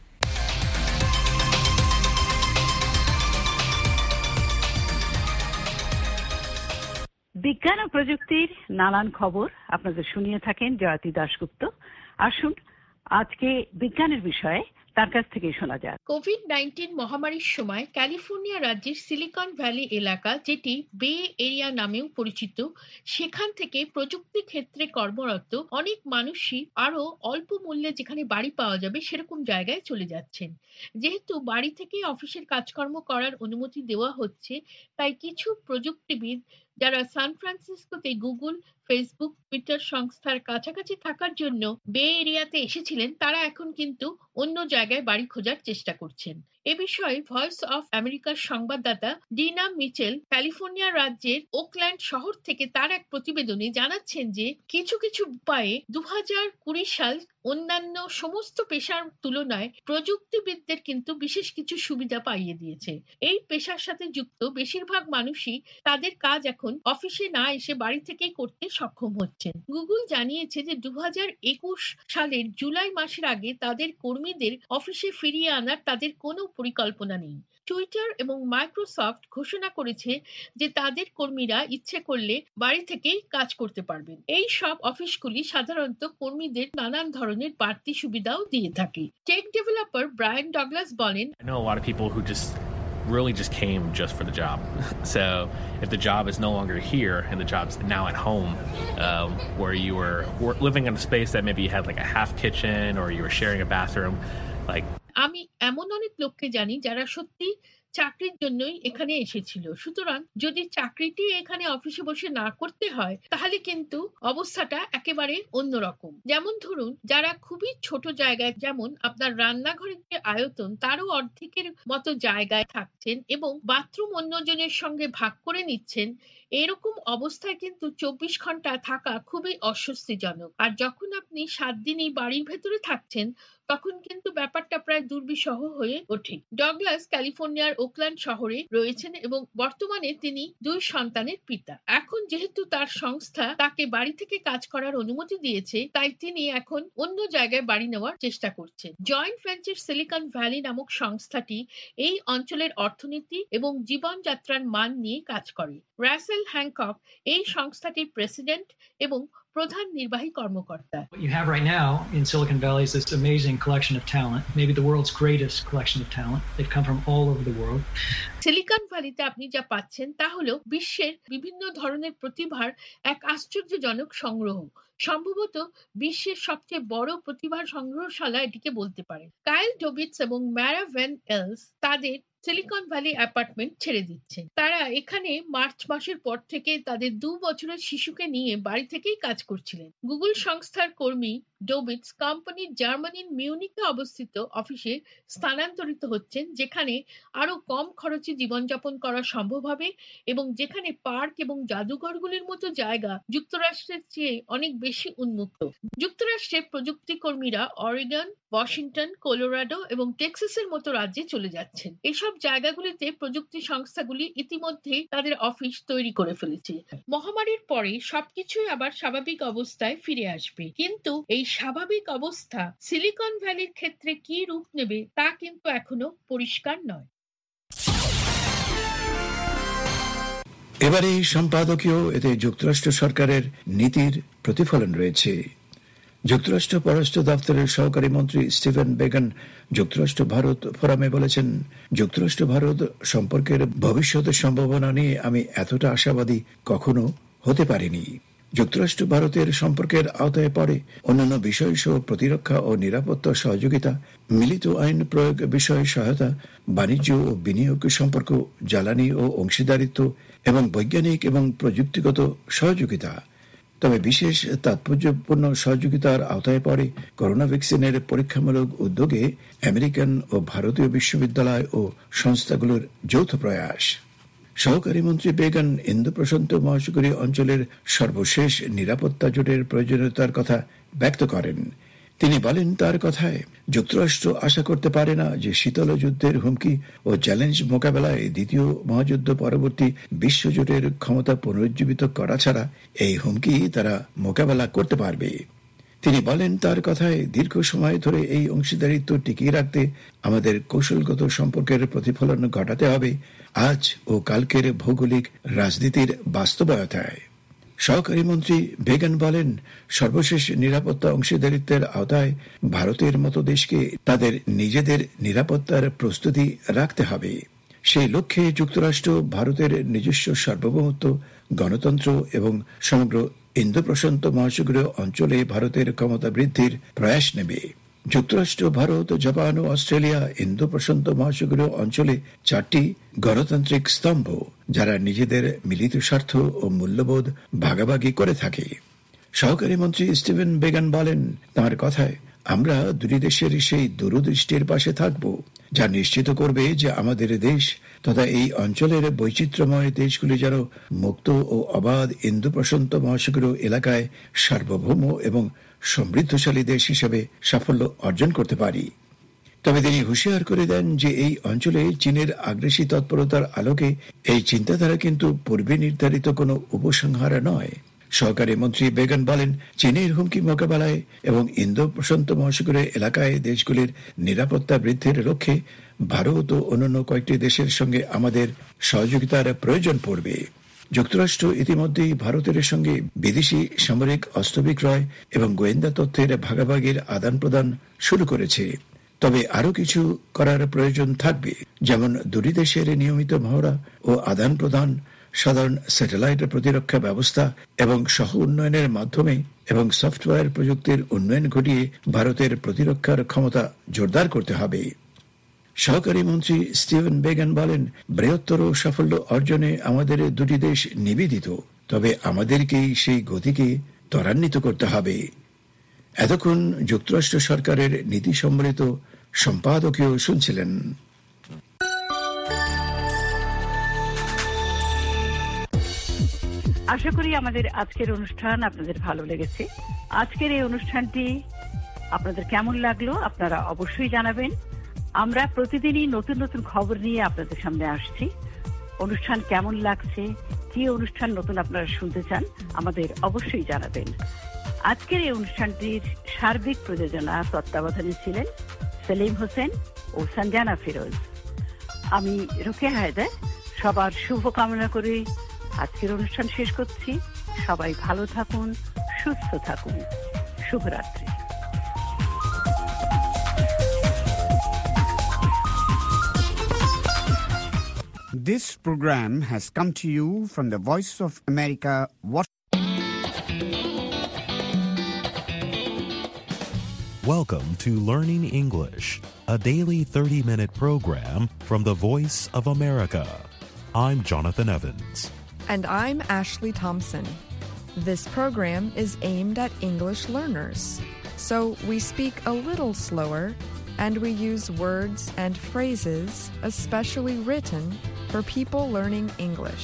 Speaker 2: বিজ্ঞান ও প্রযুক্তির নানান খবর আপনাদের শুনিয়ে থাকেন জয়তী দাশগুপ্ত। আসুন আজকে বিজ্ঞানের বিষয়ে তার কাছ থেকে শোনা যাক।
Speaker 13: কোভিড নাইন্টিন মহামারীর সময় ক্যালিফোর্নিয়া রাজ্যের সিলিকন ভ্যালি এলাকা, যেটি বে এরিয়া নামেও পরিচিত, সেখান থেকে প্রযুক্তি ক্ষেত্রে কর্মরত অনেক মানুষই আরো অল্প মূল্যে যেখানে বাড়ি পাওয়া যাবে সেরকম জায়গায় চলে যাচ্ছেন। যেহেতু বাড়ি থেকে অফিসের কাজকর্ম করার অনুমতি দেওয়া হচ্ছে, তাই কিছু প্রযুক্তিবিদ যারা সান ফ্রান্সিসকোতে গুগল, ফেসবুক, টুইটার সংস্থার কাছাকাছি থাকার জন্য বে এরিয়াতে এসেছিলেন, তারা এখন কিন্তু অন্য জায়গায় বাড়ি খোঁজার চেষ্টা করছেন। এ বিষয়ে ভয়েস অফ আমেরিকার সংবাদদাতা ডিনা মিচেল ক্যালিফোর্নিয়া রাজ্যের ওকল্যান্ড শহর থেকে তার এক প্রতিবেদনে জানাচ্ছেন যে কিছু কিছু উপায়ে দু হাজার কুড়ি সাল অন্যান্য সমস্ত পেশার তুলনায় প্রযুক্তিবিদদের কিন্তু বিশেষ কিছু সুবিধা পাইয়ে দিয়েছে। এই পেশার সাথে যুক্ত বেশিরভাগ মানুষই তাদের কাজ এখন অফিসে না এসে বাড়ি থেকেই করতে সক্ষম হচ্ছেন। গুগল জানিয়েছে যে দু হাজার একুশ সালের জুলাই মাসের আগে তাদের কর্মীদের অফিসে ফিরিয়ে আনার তাদের কোনো পরিকল্পনা নেই। টুইটার এবং মাইক্রোসফট ঘোষণা করেছে যে তাদের কর্মীরা ইচ্ছে করলে বাড়ি থেকেই কাজ করতে পারবেন। এই সব অফিসগুলি সাধারণত কর্মীদের নানান ধরনের বাড়তি সুবিধাও দিয়ে থাকে। টেক ডেভেলপার ব্রায়ান ডগলাস বলেন,
Speaker 14: I know a lot of people who just really just came just for the job. So if the job is no longer here and the job's now at home, um, where you were living in a space that maybe you had like a half kitchen or you were sharing a bathroom, like
Speaker 13: আমি এমন অনেক লোককে জানি যারা সত্যি চাকরির জন্যই এখানে এসেছিল। সুতরাং যদি চাকরিটি এখানে অফিসে বসে না করতে হয়, তাহলে কিন্তু অবস্থাটা একেবারে অন্যরকম। যেমন ধরুন, যারা খুবই ছোট জায়গায়, যেমন আপনার রান্নাঘরের যে আয়তন তারও অর্ধেকের মতো জায়গায় থাকছেন এবং বাথরুম অন্যজনের সঙ্গে ভাগ করে নিচ্ছেন, এরকম অবস্থায় কিন্তু চব্বিশ ঘন্টা থাকা খুবই অস্বস্তিজনক। আর যখন আপনি সাত দিনই বাড়ির ভেতরে থাকছেন, তখন কিন্তু ব্যাপারটা প্রায় দুর্বিষহ হয়ে ওঠে। ডগলাস ক্যালিফোর্নিয়ার ওকল্যান্ড শহরে রয়েছেন এবং বর্তমানে তিনি দুই সন্তানের পিতা। এখন যেহেতু তার সংস্থা তাকে বাড়ি থেকে কাজ করার অনুমতি দিয়েছে, তাই তিনি এখন অন্য জায়গায় বাড়ি নেওয়ার চেষ্টা করছেন। জয়েন্ট ভেঞ্চার সিলিকন ভ্যালি নামক সংস্থাটি এই অঞ্চলের অর্থনীতি এবং জীবনযাত্রার মান নিয়ে কাজ করে। রাসেল হ্যানকক এই সংস্থাটির প্রেসিডেন্ট এবং প্রধান নির্বাহী কর্মকর্তা।
Speaker 15: What you have right now in Silicon Valley is this amazing collection of talent, maybe the world's greatest collection of talent. They've come from all over the world.
Speaker 13: Silicon ভ্যালিতে আপনি যা পাচ্ছেন তা হলো বিশ্বের বিভিন্ন ধরনের প্রতিভার এক আশ্চর্যজনক সংগ্রহ। সম্ভবত বিশ্বের সবচেয়ে বড় প্রতিভার সংগ্রহশালা এটিকে বলতে পারে। কাইল ডোবিটস এবং ম্যারা ভ্যান এলস তাদের সিলিকন ভ্যালি অ্যাপার্টমেন্ট ছেড়ে দিচ্ছেন। তারা এখানে মার্চ মাসের পর থেকে তাদের দু বছরের শিশুকে নিয়ে বাড়ি থেকেই কাজ করছিলেন। গুগল সংস্থার কর্মী ডোবিটস কোম্পানির জার্মানির মিউনিকে অবস্থিত অফিসে স্থানান্তরিত হচ্ছেন, যেখানে আরো কম খরচে জীবনযাপন করা সম্ভব হবে এবং যেখানে পার্ক এবং জাদুঘরগুলির মতো জায়গা যুক্তরাষ্ট্রের চেয়ে অনেক বেশি উন্মুক্ত। যুক্তরাষ্ট্রের প্রযুক্তি কর্মীরা অরেগন, ওয়াশিংটন, কলোরাডো এবং টেক্সাসের মতো রাজ্যে চলে যাচ্ছেন। এসব জায়গাগুলিতে প্রযুক্তি সংস্থাগুলি ইতিমধ্যেই তাদের অফিস তৈরি করে ফেলেছে। মহামারীর পরে সবকিছুই আবার স্বাভাবিক অবস্থায় ফিরে আসবে, কিন্তু এই স্বাভাবিক অবস্থা সিলিকন ভ্যালির ক্ষেত্রে কি রূপ নেবে তা কিন্তু এখনো পরিষ্কার নয়।
Speaker 16: এবারে এই সম্পাদকীয় এতে যুক্তরাষ্ট্র সরকারের নীতির প্রতিফলন রয়েছে। যুক্তরাষ্ট্র পররাষ্ট্র দপ্তরের সহকারী মন্ত্রী স্টিভেন বেগান যুক্তরাষ্ট্র ভারত ফোরামে বলেছেন, যুক্তরাষ্ট্র ভারত সম্পর্কের ভবিষ্যতের সম্ভাবনা নিয়ে আমি এতটা আশাবাদী কখনো হতে পারিনি। যুক্তরাষ্ট্র ভারতের সম্পর্কের আওতায় পড়ে অন্যান্য বিষয় সহ প্রতিরক্ষা ও নিরাপত্তা সহযোগিতা, মিলিত আইন প্রয়োগ বিষয়ে সহায়তা, বাণিজ্য ও বিনিয়োগ সম্পর্ক, জ্বালানি ও অংশীদারিত্ব এবং বৈজ্ঞানিক এবং প্রযুক্তিগত সহযোগিতা। তবে বিশেষ তাৎপর্যপূর্ণ সহযোগিতার আওতায় পড়ে করোনা ভ্যাকসিনের পরীক্ষামূলক উদ্যোগে আমেরিকান ও ভারতীয় বিশ্ববিদ্যালয় ও সংস্থাগুলোর যৌথ প্রয়াস। সহকারী মন্ত্রী বেগান ইন্দো প্রশান্ত মহাসাগরীয় অঞ্চলের সর্বশেষ নিরাপত্তা জোটের প্রয়োজনীয়তার কথা ব্যক্ত করেন। তিনি বলেন, তার কথায় যুক্তরাষ্ট্র আশা করতে পারে না যে শীতল যুদ্ধের হুমকি ও চ্যালেঞ্জ মোকাবেলায় দ্বিতীয় মহাযুদ্ধ পরবর্তী বিশ্বজোটের ক্ষমতা পুনরুজ্জীবিত করা ছাড়া এই হুমকি তারা মোকাবেলা করতে পারবে। তিনি বলেন, তার কথায় দীর্ঘ সময় ধরে এই অংশীদারিত্ব টিকিয়ে রাখতে আমাদের কৌশলগত সম্পর্কের প্রতিফলন ঘটাতে হবে আজ ও কালকের ভৌগোলিক রাজনীতির বাস্তবতায়। সহকারী মন্ত্রী বেগান বলেন, সর্বশেষ নিরাপত্তা অংশীদারিত্বের আওতায় ভারতের মতো দেশকে তাদের নিজেদের নিরাপত্তার প্রস্তুতি রাখতে হবে। সেই লক্ষ্যে যুক্তরাষ্ট্র ভারতের নিজস্ব সার্বভৌমত্ব, গণতন্ত্র এবং সমগ্র ইন্দো প্রশান্ত মহাসাগরীয় অঞ্চলে ভারতের ক্ষমতা বৃদ্ধির প্রয়াস নেবে। যুক্তরাষ্ট্র, ভারত, জাপান ও অস্ট্রেলিয়া ইন্দো প্রশান্ত মহাসাগরীয় অঞ্চলে চারটি গণতান্ত্রিক স্তম্ভ, যারা নিজেদের মিলিত স্বার্থ ও মূল্যবোধ ভাগাভাগি করে থাকে। সহকারী মন্ত্রী স্টিভেন বেগান বলেন, তাঁর কথায় আমরা দুটি দেশের সেই দূরদৃষ্টির পাশে থাকব যা নিশ্চিত করবে যে আমাদের দেশ তথা এই অঞ্চলের বৈচিত্র্যময় দেশগুলি যেন মুক্ত ও অবাধ ইন্দো প্রশান্ত মহাসাগরীয় এলাকায় সার্বভৌম এবং সমৃদ্ধশালী দেশ হিসেবে সাফল্য অর্জন করতে পারি। তবে তিনি হুঁশিয়ার করে দেন যে এই অঞ্চলে চীনের আগ্রাসী তৎপরতার আলোকে এই চিন্তাধারা কিন্তু পূর্বে নির্ধারিত কোনো উপসংহার নয়। সহকারী মন্ত্রী বেগান বলেন, চীনের হুমকি মোকাবেলায় এবং ইন্দো প্রশান্ত মহাসাগরীয় এলাকায় দেশগুলির নিরাপত্তা বৃদ্ধির লক্ষ্যে ভারত ও অন্যান্য কয়েকটি দেশের সঙ্গে আমাদের সহযোগিতার প্রয়োজন পড়বে। যুক্তরাষ্ট্র ইতিমধ্যেই ভারতের সঙ্গে বিদেশি সামরিক অস্ত্র বিক্রয় এবং গোয়েন্দা তথ্যের ভাগাভাগির আদান প্রদান শুরু করেছে। তবে আরও কিছু করার প্রয়োজন থাকবে, যেমন দুটি দেশের নিয়মিত মহড়া ও আদান প্রদান, সাধারণ স্যাটেলাইট প্রতিরক্ষা ব্যবস্থা এবং সহ উন্নয়নের মাধ্যমে এবং সফটওয়্যার প্রযুক্তির উন্নয়ন ঘটিয়ে ভারতের প্রতিরক্ষার ক্ষমতা জোরদার করতে হবে। সহকারী মন্ত্রী স্টিভেন বেগান বলেন, বৃহত্তর সাফল্য অর্জনে আমাদের দুটি দেশ নিবেদিত, তবে আমাদেরকেই সেই গতিকে ত্বরান্বিত করতে হবে। এতক্ষণ যুক্তরাষ্ট্র সরকারের নীতি সম্বলিত সম্পাদকীয় শুনছিলেন।
Speaker 2: আশা করি আমাদের আজকের অনুষ্ঠান আপনাদের ভালো লেগেছে। আজকের এই অনুষ্ঠানটি আপনাদের কেমন লাগলো আপনারা অবশ্যই জানাবেন। আমরা প্রতিদিনই নতুন নতুন খবর নিয়ে আপনাদের সামনে আসছি। অনুষ্ঠান কেমন লাগছে, কি অনুষ্ঠান নতুন আপনারা শুনতে চান, আমাদের অবশ্যই জানাবেন। আজকের এই অনুষ্ঠানটির সার্বিক প্রযোজনা তত্ত্বাবধানে ছিলেন সেলিম হোসেন ও সঞ্জানা ফিরোজ। আমি রোকেয়া হায়দার সবার শুভকামনা করে আজকের অনুষ্ঠান শেষ করছি। সবাই ভালো থাকুন, সুস্থ থাকুন। শুভরাত্রি।
Speaker 17: This program has come to you from the Voice of America, Washington.
Speaker 18: Welcome to Learning English, a daily thirty-minute program from the Voice of America. I'm Jonathan Evans.
Speaker 19: And I'm Ashley Thompson. This program is aimed at English learners, so we speak a little slower and we use words and phrases especially written for people learning English.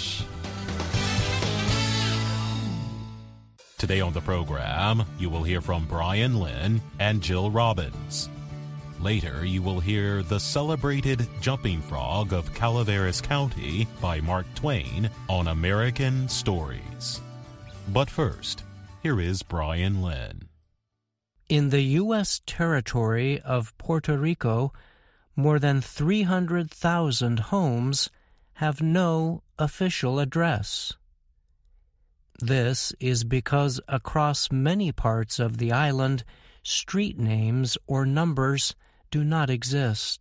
Speaker 18: Today on the program, you will hear from Brian Lynn and Jill Robbins. Later, you will hear The Celebrated Jumping Frog of Calaveras County by Mark Twain on American Stories. But first, here is Brian Lynn.
Speaker 20: In the U S territory of Puerto Rico, more than three hundred thousand homes have no official address. This is because across many parts of the island, street names or numbers do not exist.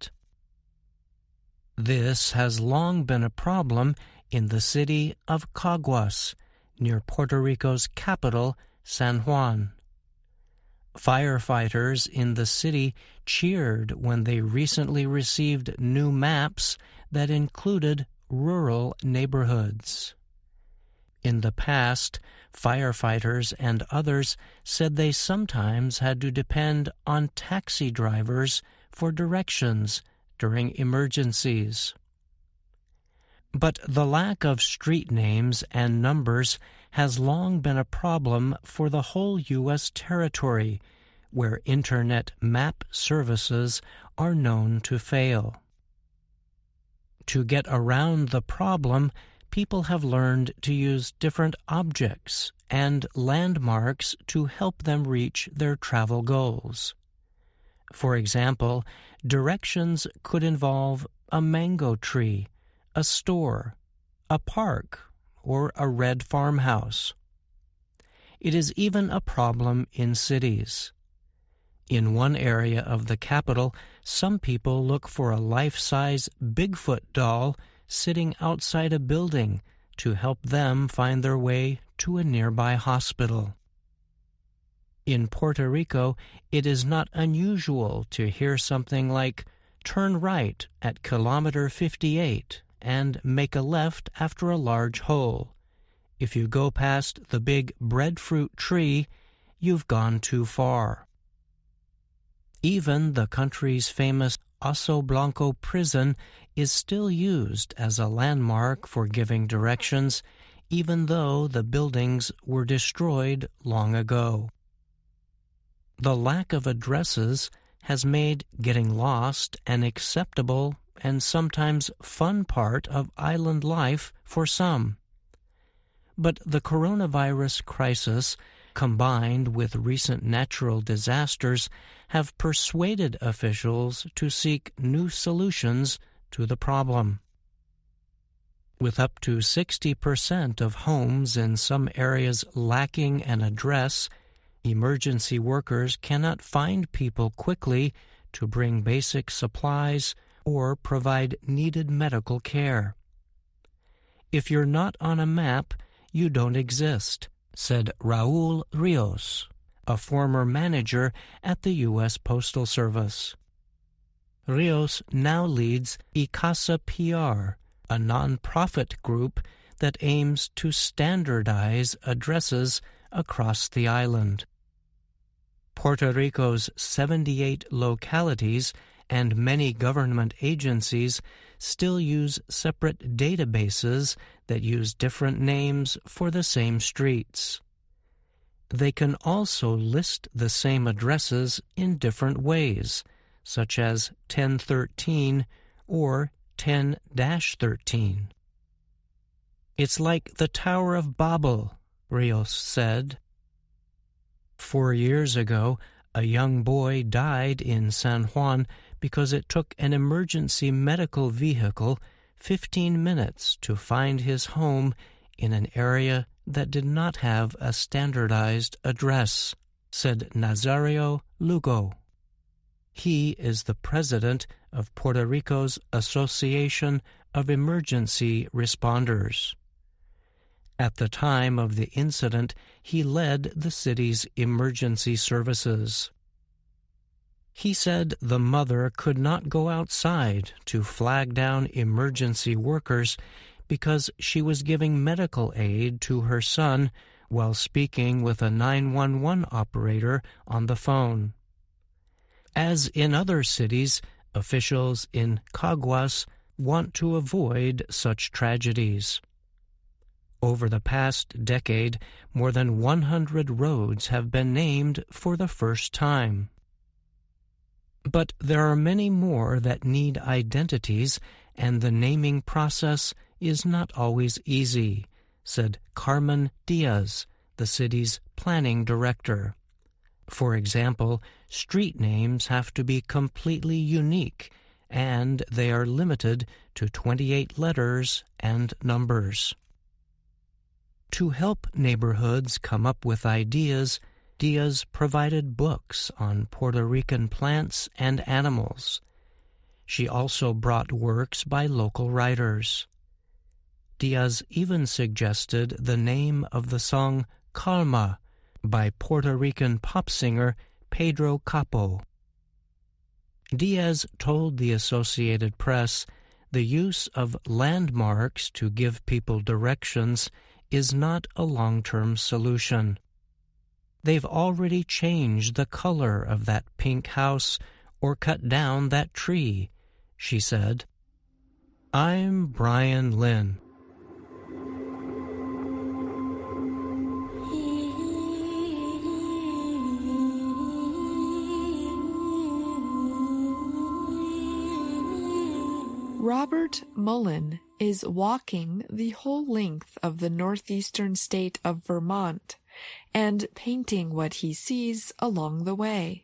Speaker 20: This has long been a problem in the city of Caguas, near Puerto Rico's capital, San Juan. Firefighters in the city cheered when they recently received new maps that included rural neighborhoods. In the past, firefighters and others said they sometimes had to depend on taxi drivers for directions during emergencies. But the lack of street names and numbers has long been a problem for the whole U S territory, where Internet map services are known to fail. To get around the problem, people have learned to use different objects and landmarks to help them reach their travel goals. For example, directions could involve a mango tree, a store, a park, or a red farmhouse. It is even a problem in cities. In one area of the capital, some people look for a life-size Bigfoot doll sitting outside a building to help them find their way to a nearby hospital. In Puerto Rico, it is not unusual to hear something like, "Turn right at kilometer fifty-eight and make a left after a large hole. If you go past the big breadfruit tree, you've gone too far." Even the country's famous Oso Blanco prison is still used as a landmark for giving directions, even though the buildings were destroyed long ago. The lack of addresses has made getting lost an acceptable and sometimes fun part of island life for some. But the coronavirus crisis, combined with recent natural disasters, have persuaded officials to seek new solutions to the problem. With up to sixty percent of homes in some areas lacking an address, emergency workers cannot find people quickly to bring basic supplies or provide needed medical care. If you're not on a map, you don't exist, said Raul Rios, a former manager at the U S Postal Service. Rios now leads ICASA P R, a non-profit group that aims to standardize addresses across the island. Puerto Rico's seventy-eight localities and many government agencies still use separate databases that use different names for the same streets. They can also list the same addresses in different ways, such as ten thirteen or ten thirteen. It's like the Tower of Babel, Rios said. Four years ago, a young boy died in San Juan because it took an emergency medical vehicle fifteen minutes to find his home in an area that did not have a standardized address, said Nazario Lugo. He is the president of Puerto Rico's Association of Emergency Responders. At the time of the incident, he led the city's emergency services. He said the mother could not go outside to flag down emergency workers because she was giving medical aid to her son while speaking with a nine one one operator on the phone. As in other cities, officials in Caguas want to avoid such tragedies. Over the past decade, more than one hundred roads have been named for the first time. But there are many more that need identities, and the naming process is not always easy, said Carmen Diaz, the city's planning director. For example, street names have to be completely unique, and they are limited to twenty-eight letters and numbers. To help neighborhoods come up with ideas, Diaz provided books on Puerto Rican plants and animals. She also brought works by local writers. Diaz even suggested the name of the song Calma by Puerto Rican pop singer Pedro Capo. Diaz told the Associated Press the use of landmarks to give people directions is not a long-term solution. They've already changed the color of that pink house or cut down that tree, she said. I'm Brian Lynn.
Speaker 19: Robert Mullen is walking the whole length of the northeastern state of Vermont and painting what he sees along the way.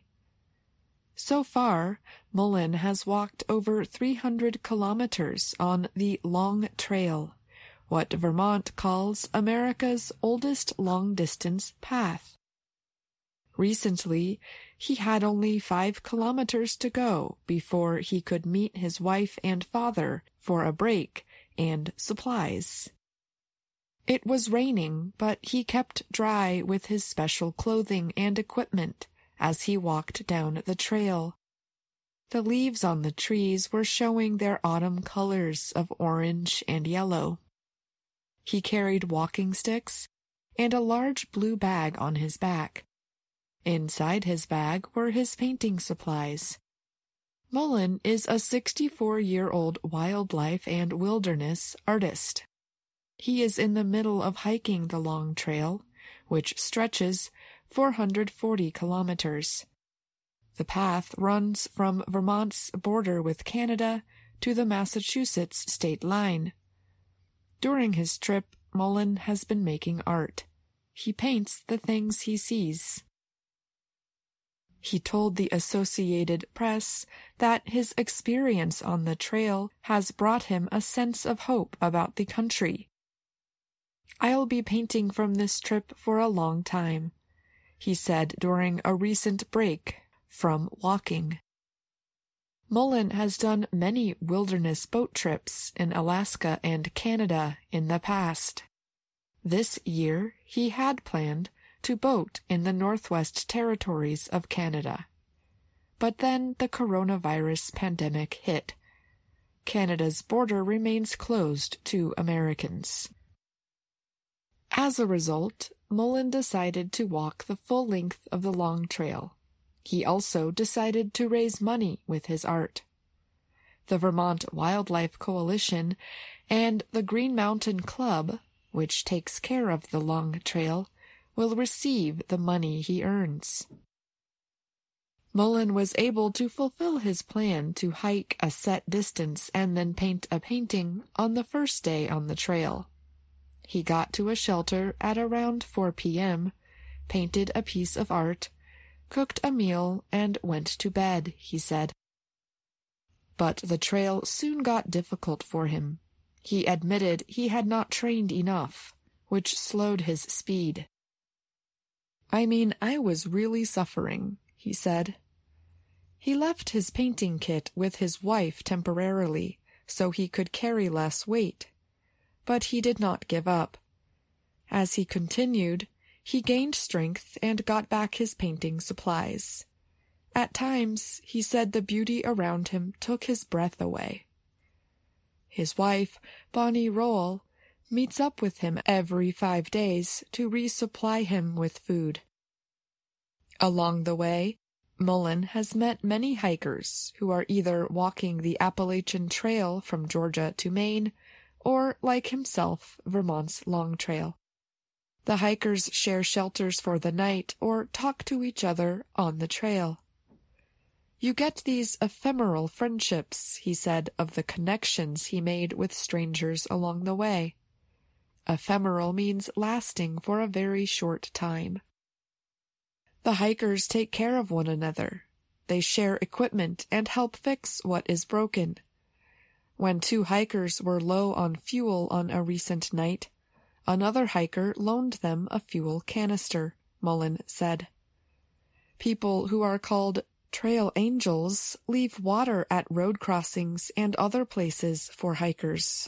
Speaker 19: So far, Mullen has walked over three hundred kilometers on the Long Trail, what Vermont calls America's oldest long-distance path. Recently, he had only five kilometers to go before he could meet his wife and father for a break and supplies. It was raining, but he kept dry with his special clothing and equipment as he walked down the trail. The leaves on the trees were showing their autumn colors of orange and yellow. He carried walking sticks and a large blue bag on his back. Inside his bag were his painting supplies. Mullen is a sixty-four-year-old wildlife and wilderness artist. He is in the middle of hiking the Long Trail, which stretches four hundred forty kilometers. The path runs from Vermont's border with Canada to the Massachusetts state line. During his trip, Mullen has been making art. He paints the things he sees. He told the Associated Press that his experience on the trail has brought him a sense of hope about the country. I'll be painting from this trip for a long time, he said during a recent break from walking. Mullen has done many wilderness boat trips in Alaska and Canada in the past. This year, he had planned to boat in the Northwest Territories of Canada. But then the coronavirus pandemic hit. Canada's border remains closed to Americans. As a result, Mullen decided to walk the full length of the Long Trail. He also decided to raise money with his art. The Vermont Wildlife Coalition and the Green Mountain Club, which takes care of the Long Trail, will receive the money he earns. Mullen was able to fulfill his plan to hike a set distance and then paint a painting on the first day on the trail. He got to a shelter at around four p.m., painted a piece of art, cooked a meal, and went to bed, he said. But the trail soon got difficult for him. He admitted he had not trained enough, which slowed his speed. I mean, I was really suffering, he said. He left his painting kit with his wife temporarily so he could carry less weight, but he did not give up. As he continued, he gained strength and got back his painting supplies. At times, he said the beauty around him took his breath away. His wife, Bonnie Roll, meets up with him every five days to resupply him with food. Along the way, Mullen has met many hikers who are either walking the Appalachian Trail from Georgia to Maine or, like himself, Vermont's Long Trail. The hikers share shelters for the night or talk to each other on the trail. You get these ephemeral friendships, he said, of the connections he made with strangers along the way. Ephemeral means lasting for a very short time. The hikers take care of one another. They share equipment and help fix what is broken. When two hikers were low on fuel on a recent night, another hiker loaned them a fuel canister, Mullen said. People who are called trail angels leave water at road crossings and other places for hikers.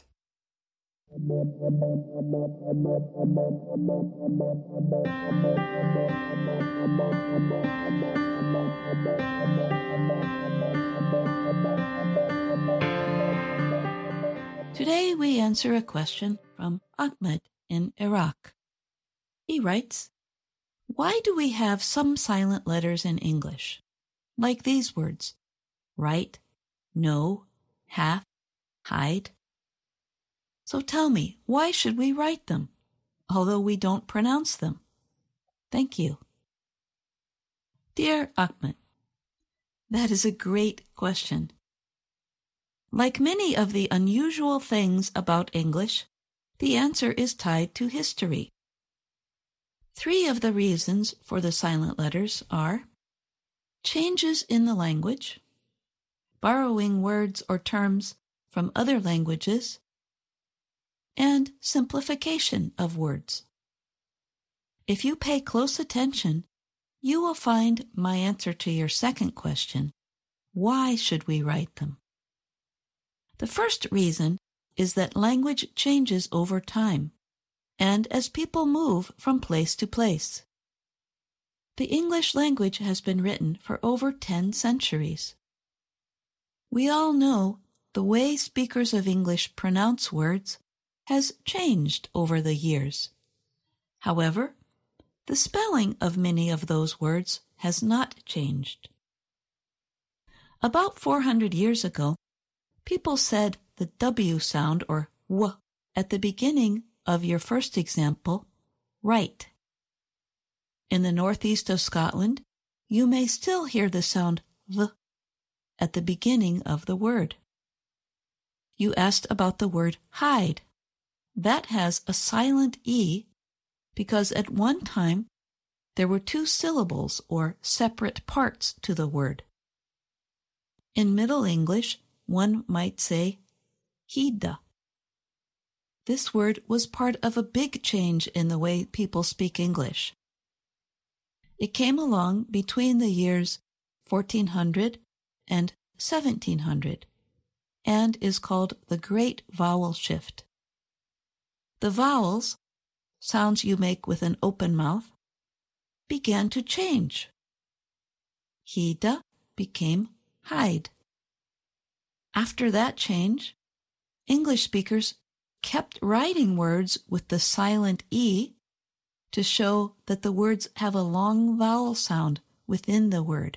Speaker 21: Today we answer a question from Ahmed in Iraq. He writes, why do we have some silent letters in English? Like these words, right, no, half, hide. So tell me, why should we write them, although we don't pronounce them? Thank you. Dear Ahmed, that is a great question. Like many of the unusual things about English, the answer is tied to history. Three of the reasons for the silent letters are changes in the language, borrowing words or terms from other languages, and simplification of words. If you pay close attention, you will find my answer to your second question, why should we write them? The first reason is that language changes over time, and as people move from place to place. The English language has been written for over ten centuries. We all know the way speakers of English pronounce words has changed over the years. However, the spelling of many of those words has not changed. About four hundred years ago, people said the W sound, or W, at the beginning of your first example, right. In the northeast of Scotland, you may still hear the sound V at the beginning of the word. You asked about the word hide. That has a silent E because at one time there were two syllables or separate parts to the word. In Middle English, one might say hida. This word was part of a big change in the way people speak English. It came along between the years fourteen hundred and seventeen hundred and is called the Great Vowel Shift. The vowels, sounds you make with an open mouth, began to change. Hida became hide. After that change, English speakers kept writing words with the silent E to show that the words have a long vowel sound within the word.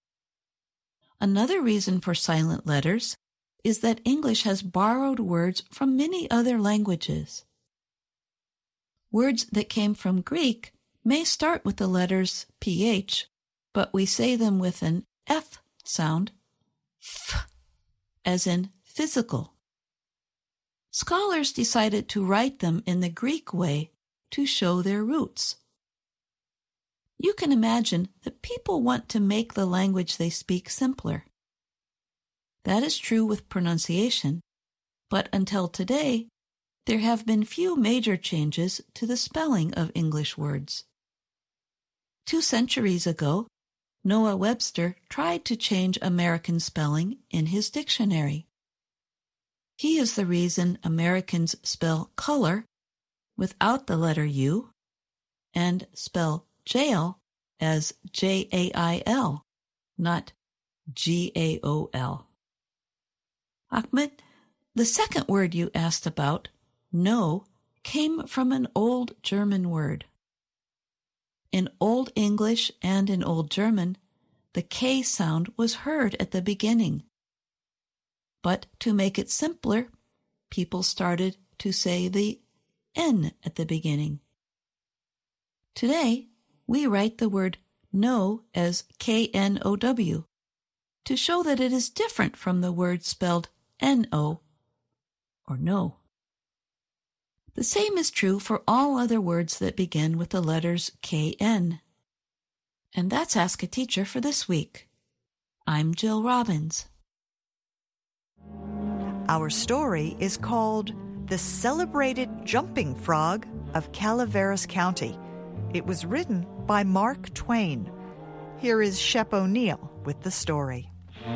Speaker 21: Another reason for silent letters is that English has borrowed words from many other languages. Words that came from Greek may start with the letters ph, but we say them with an F sound, f, as in physical. Scholars decided to write them in the Greek way to show their roots. You can imagine that people want to make the language they speak simpler. That is true with pronunciation, but until today, there have been few major changes to the spelling of English words. Two centuries ago, Noah Webster tried to change American spelling in his dictionary. He is the reason Americans spell color without the letter U and spell jail as J A I L, not G A O L. Ahmed, the second word you asked about, no, came from an old German word. In Old English and in Old German, the K sound was heard at the beginning. But to make it simpler, people started to say the N at the beginning. Today, we write the word know as K N O W to show that it is different from the word spelled N O, or no. The same is true for all other words that begin with the letters K N. And that's Ask a Teacher for this week. I'm Jill Robbins.
Speaker 1: Our story is called The Celebrated Jumping Frog of Calaveras County. It was written by Mark Twain. Here is Shep O'Neill with the story.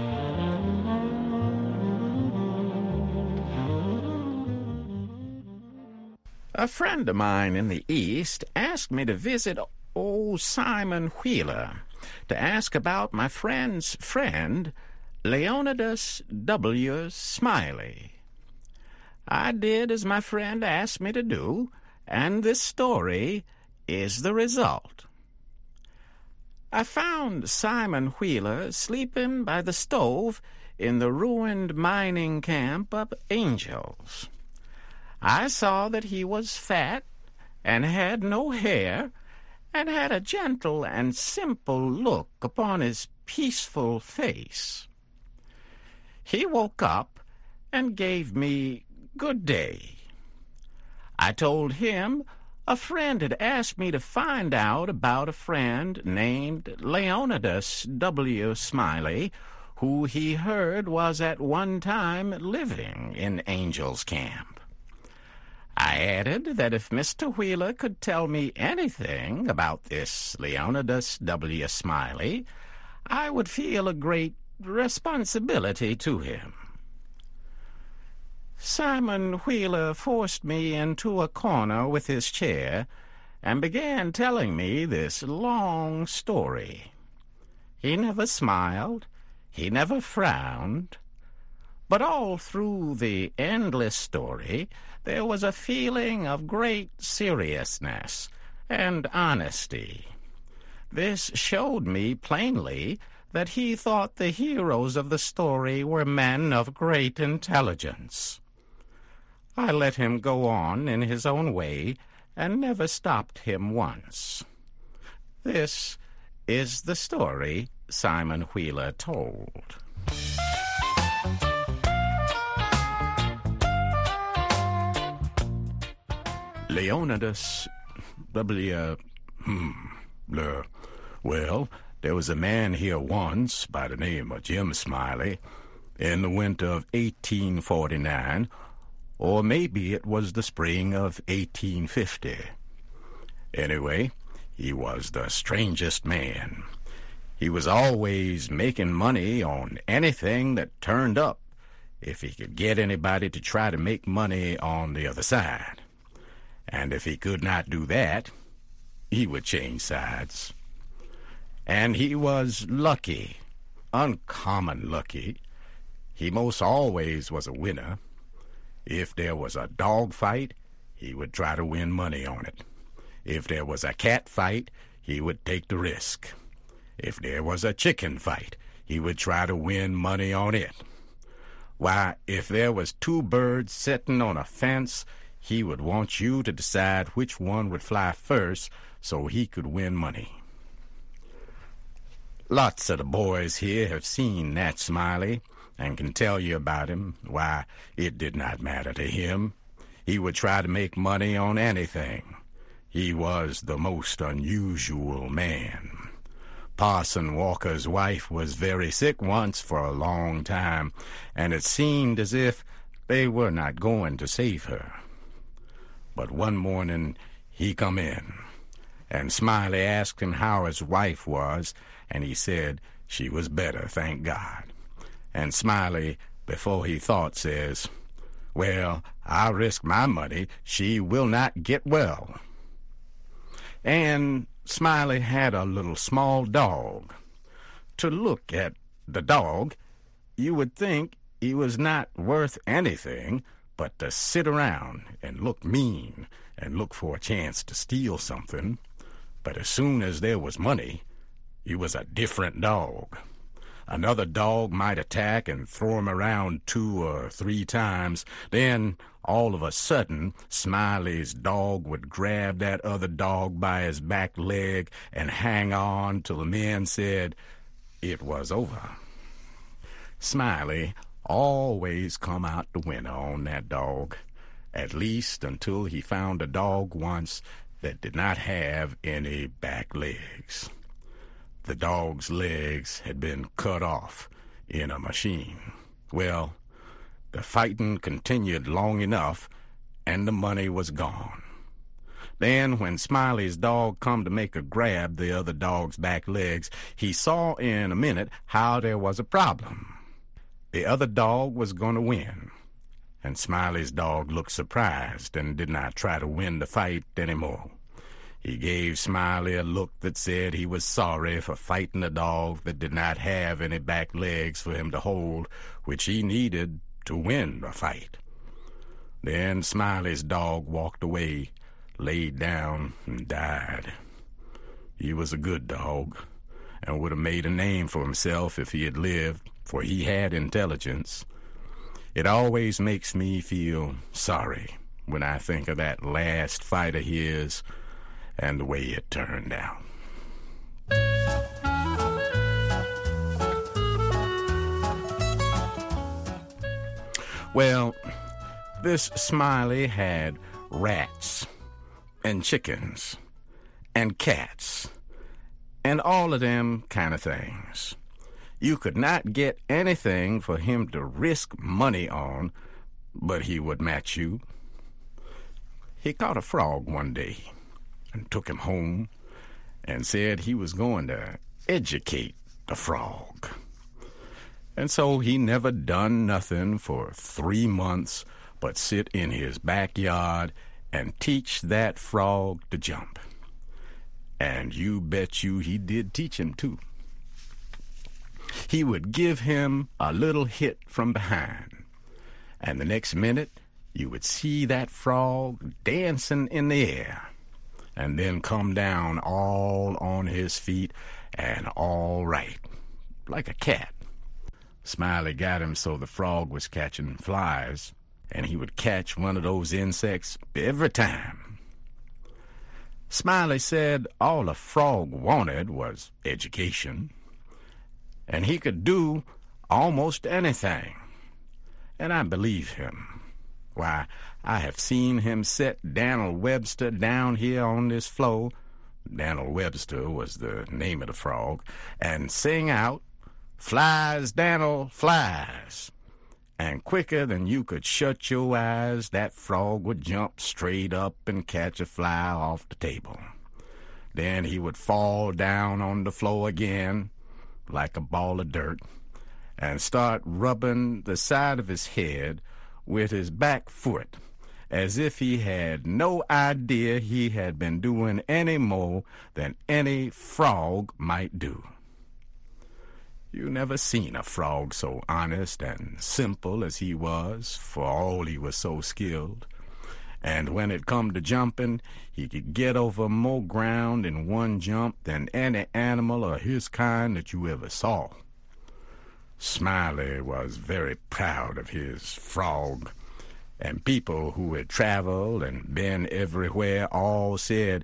Speaker 22: A friend of mine in the East asked me to visit old Simon Wheeler to ask about my friend's friend, Leonidas W. Smiley. I did as my friend asked me to do, and this story is the result. I found Simon Wheeler sleeping by the stove in the ruined mining camp of Angels. I saw that he was fat and had no hair and had a gentle and simple look upon his peaceful face. He woke up and gave me good day. I told him a friend had asked me to find out about a friend named Leonidas W. Smiley, who he heard was at one time living in Angels Camp. I added that if Mister Wheeler could tell me anything about this Leonidas W. Smiley, I would feel a great responsibility to him. Simon Wheeler forced me into a corner with his chair and began telling me this long story. He never smiled, he never frowned, but all through the endless story there was a feeling of great seriousness and honesty. This showed me plainly that he thought the heroes of the story were men of great intelligence. I let him go on in his own way and never stopped him once. This is the story Simon Wheeler told. Leonidas W. Hmm. Uh, well, there was a man here once by the name of Jim Smiley in the winter of eighteen forty-nine, or maybe it was the spring of eighteen fifty. Anyway, he was the strangest man. He was always making money on anything that turned up if he could get anybody to try to make money on the other side. And if he could not do that, he would change sides. And he was lucky, uncommon lucky. He most always was a winner. If there was a dog fight, he would try to win money on it. If there was a cat fight, he would take the risk. If there was a chicken fight, he would try to win money on it. Why, if there was two birds sitting on a fence, he would want you to decide which one would fly first so he could win money. Lots of the boys here have seen Nat Smiley and can tell you about him. Why, it did not matter to him. He would try to make money on anything. He was the most unusual man. Parson Walker's wife was very sick once for a long time, and it seemed as if they were not going to save her. But one morning he come in, and Smiley asked him how his wife was, and he said she was better, thank God. And Smiley, before he thought, says, "Well, I'll risk my money. She will not get well." And Smiley had a little small dog. To look at the dog, you would think he was not worth anything but to sit around and look mean and look for a chance to steal something. But as soon as there was money, he was a different dog. Another dog might attack and throw him around two or three times. Then, all of a sudden, Smiley's dog would grab that other dog by his back leg and hang on till the men said it was over. Smiley always come out the winner on that dog, at least until he found a dog once that did not have any back legs. The dog's legs had been cut off in a machine. Well, the fighting continued long enough, and the money was gone. Then, when Smiley's dog come to make a grab the other dog's back legs, he saw in a minute how there was a problem. The other dog was going to win, and Smiley's dog looked surprised and did not try to win the fight anymore. He gave Smiley a look that said he was sorry for fighting a dog that did not have any back legs for him to hold, which he needed to win the fight. Then Smiley's dog walked away, laid down, and died. He was a good dog, and would have made a name for himself if he had lived, for he had intelligence. It always makes me feel sorry when I think of that last fight of his and the way it turned out. Well, this Smiley had rats and chickens and cats and all of them kind of things. You could not get anything for him to risk money on, but he would match you. He caught a frog one day and took him home and said he was going to educate the frog. And so he never done nothing for three months but sit in his backyard and teach that frog to jump. And you bet you he did teach him too. He would give him a little hit from behind, and the next minute you would see that frog dancing in the air, and then come down all on his feet and all right, like a cat. Smiley got him so the frog was catching flies, and he would catch one of those insects every time. Smiley said all the frog wanted was education, and he could do almost anything, and I believe him. Why, I have seen him set Dan'l Webster down here on this floor — Dan'l Webster was the name of the frog — and sing out, "Flies, Dan'l, flies." And quicker than you could shut your eyes, that frog would jump straight up and catch a fly off the table. Then he would fall down on the floor again, like a ball of dirt, and start rubbing the side of his head with his back foot, as if he had no idea he had been doing any more than any frog might do. You never seen a frog so honest and simple as he was, for all he was so skilled. And when it come to jumping, he could get over more ground in one jump than any animal of his kind that you ever saw. Smiley was very proud of his frog, and people who had traveled and been everywhere all said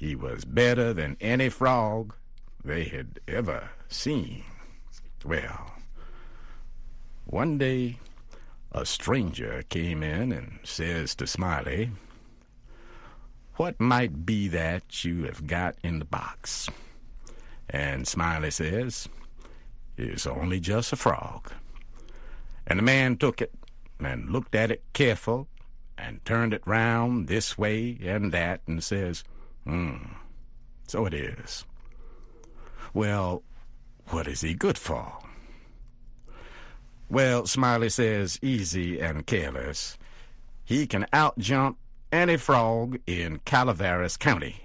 Speaker 22: he was better than any frog they had ever seen. Well, one day a stranger came in and says to Smiley, "What might be that you have got in the box?" And Smiley says, "It's only just a frog." And the man took it and looked at it careful and turned it round this way and that and says, "Hmm, so it is. Well, what is he good for?" Well, Smiley says, easy and careless, he can outjump any frog in Calaveras County.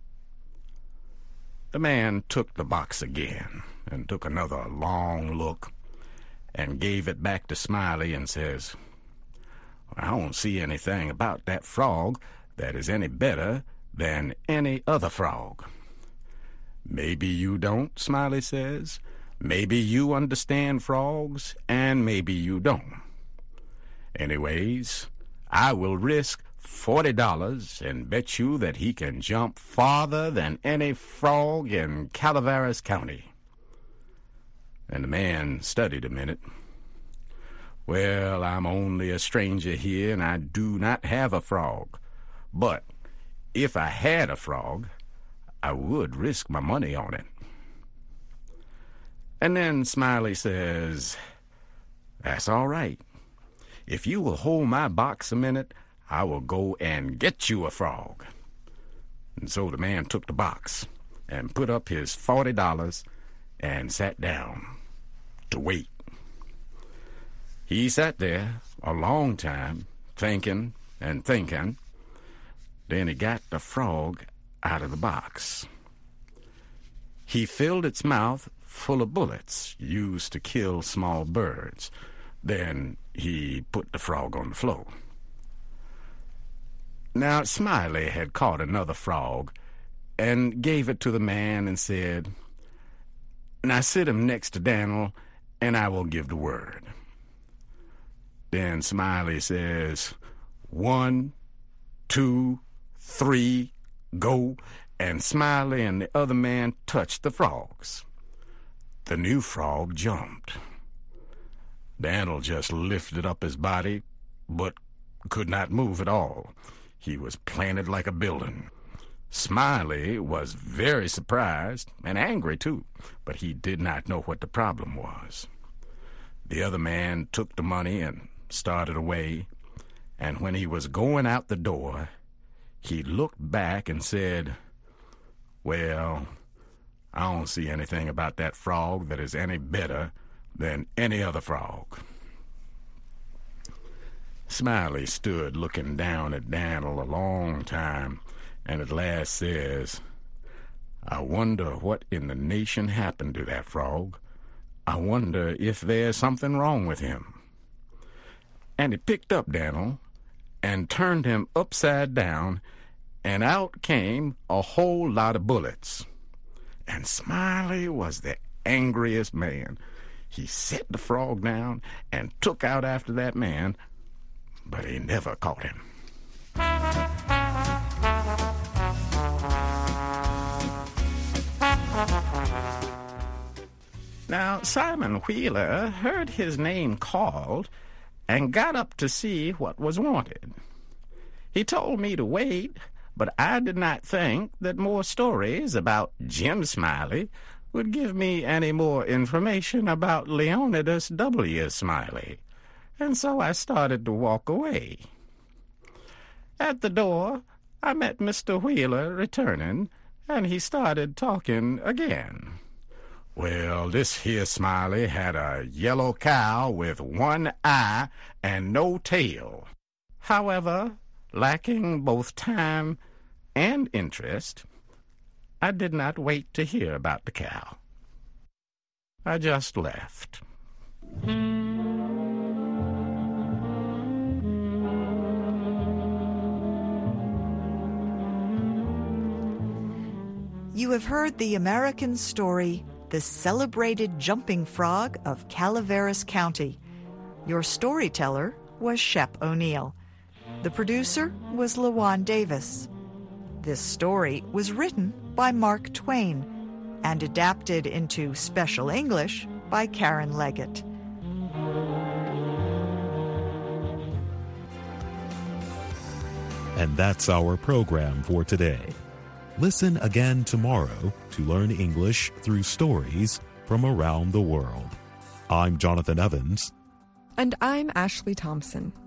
Speaker 22: The man took the box again and took another long look and gave it back to Smiley and says, "I don't see anything about that frog that is any better than any other frog." "Maybe you don't," Smiley says. "Maybe you understand frogs, and maybe you don't. Anyways, I will risk forty dollars and bet you that he can jump farther than any frog in Calaveras County." And the man studied a minute. "Well, I'm only a stranger here, and I do not have a frog. But if I had a frog, I would risk my money on it." And then Smiley says, "That's all right. If you will hold my box a minute, I will go and get you a frog." And so the man took the box and put up his forty dollars and sat down to wait. He sat there a long time, thinking and thinking. Then he got the frog out of the box. He filled its mouth full of bullets used to kill small birds. Then he put the frog on the floor. Now Smiley had caught another frog and gave it to the man and said, "Now sit him next to Daniel, and I will give the word." Then Smiley says, "One, two, three, go," and Smiley and the other man touched the frogs. The new frog jumped. Daniel just lifted up his body, but could not move at all. He was planted like a building. Smiley was very surprised and angry, too, but he did not know what the problem was. The other man took the money and started away, and when he was going out the door, he looked back and said, "Well, I don't see anything about that frog that is any better than any other frog." Smiley stood looking down at Daniel a long time, and at last says, "I wonder what in the nation happened to that frog. I wonder if there's something wrong with him." And he picked up Daniel and turned him upside down, and out came a whole lot of bullets. And Smiley was the angriest man. He set the frog down and took out after that man, but he never caught him. Now Simon Wheeler heard his name called and got up to see what was wanted. He told me to wait, but I did not think that more stories about Jim Smiley would give me any more information about Leonidas W. Smiley, and so I started to walk away. At the door, I met Mister Wheeler returning, and he started talking again. Well, this here Smiley had a yellow cow with one eye and no tail. However, lacking both time and interest, I did not wait to hear about the cow. I just left.
Speaker 1: You have heard the American story, The Celebrated Jumping Frog of Calaveras County. Your storyteller was Shep O'Neill. The producer was LaJuan Davis. This story was written by Mark Twain and adapted into special English by Karen Leggett.
Speaker 18: And that's our program for today. Listen again tomorrow to learn English through stories from around the world. I'm Jonathan Evans.
Speaker 19: And I'm Ashley Thompson.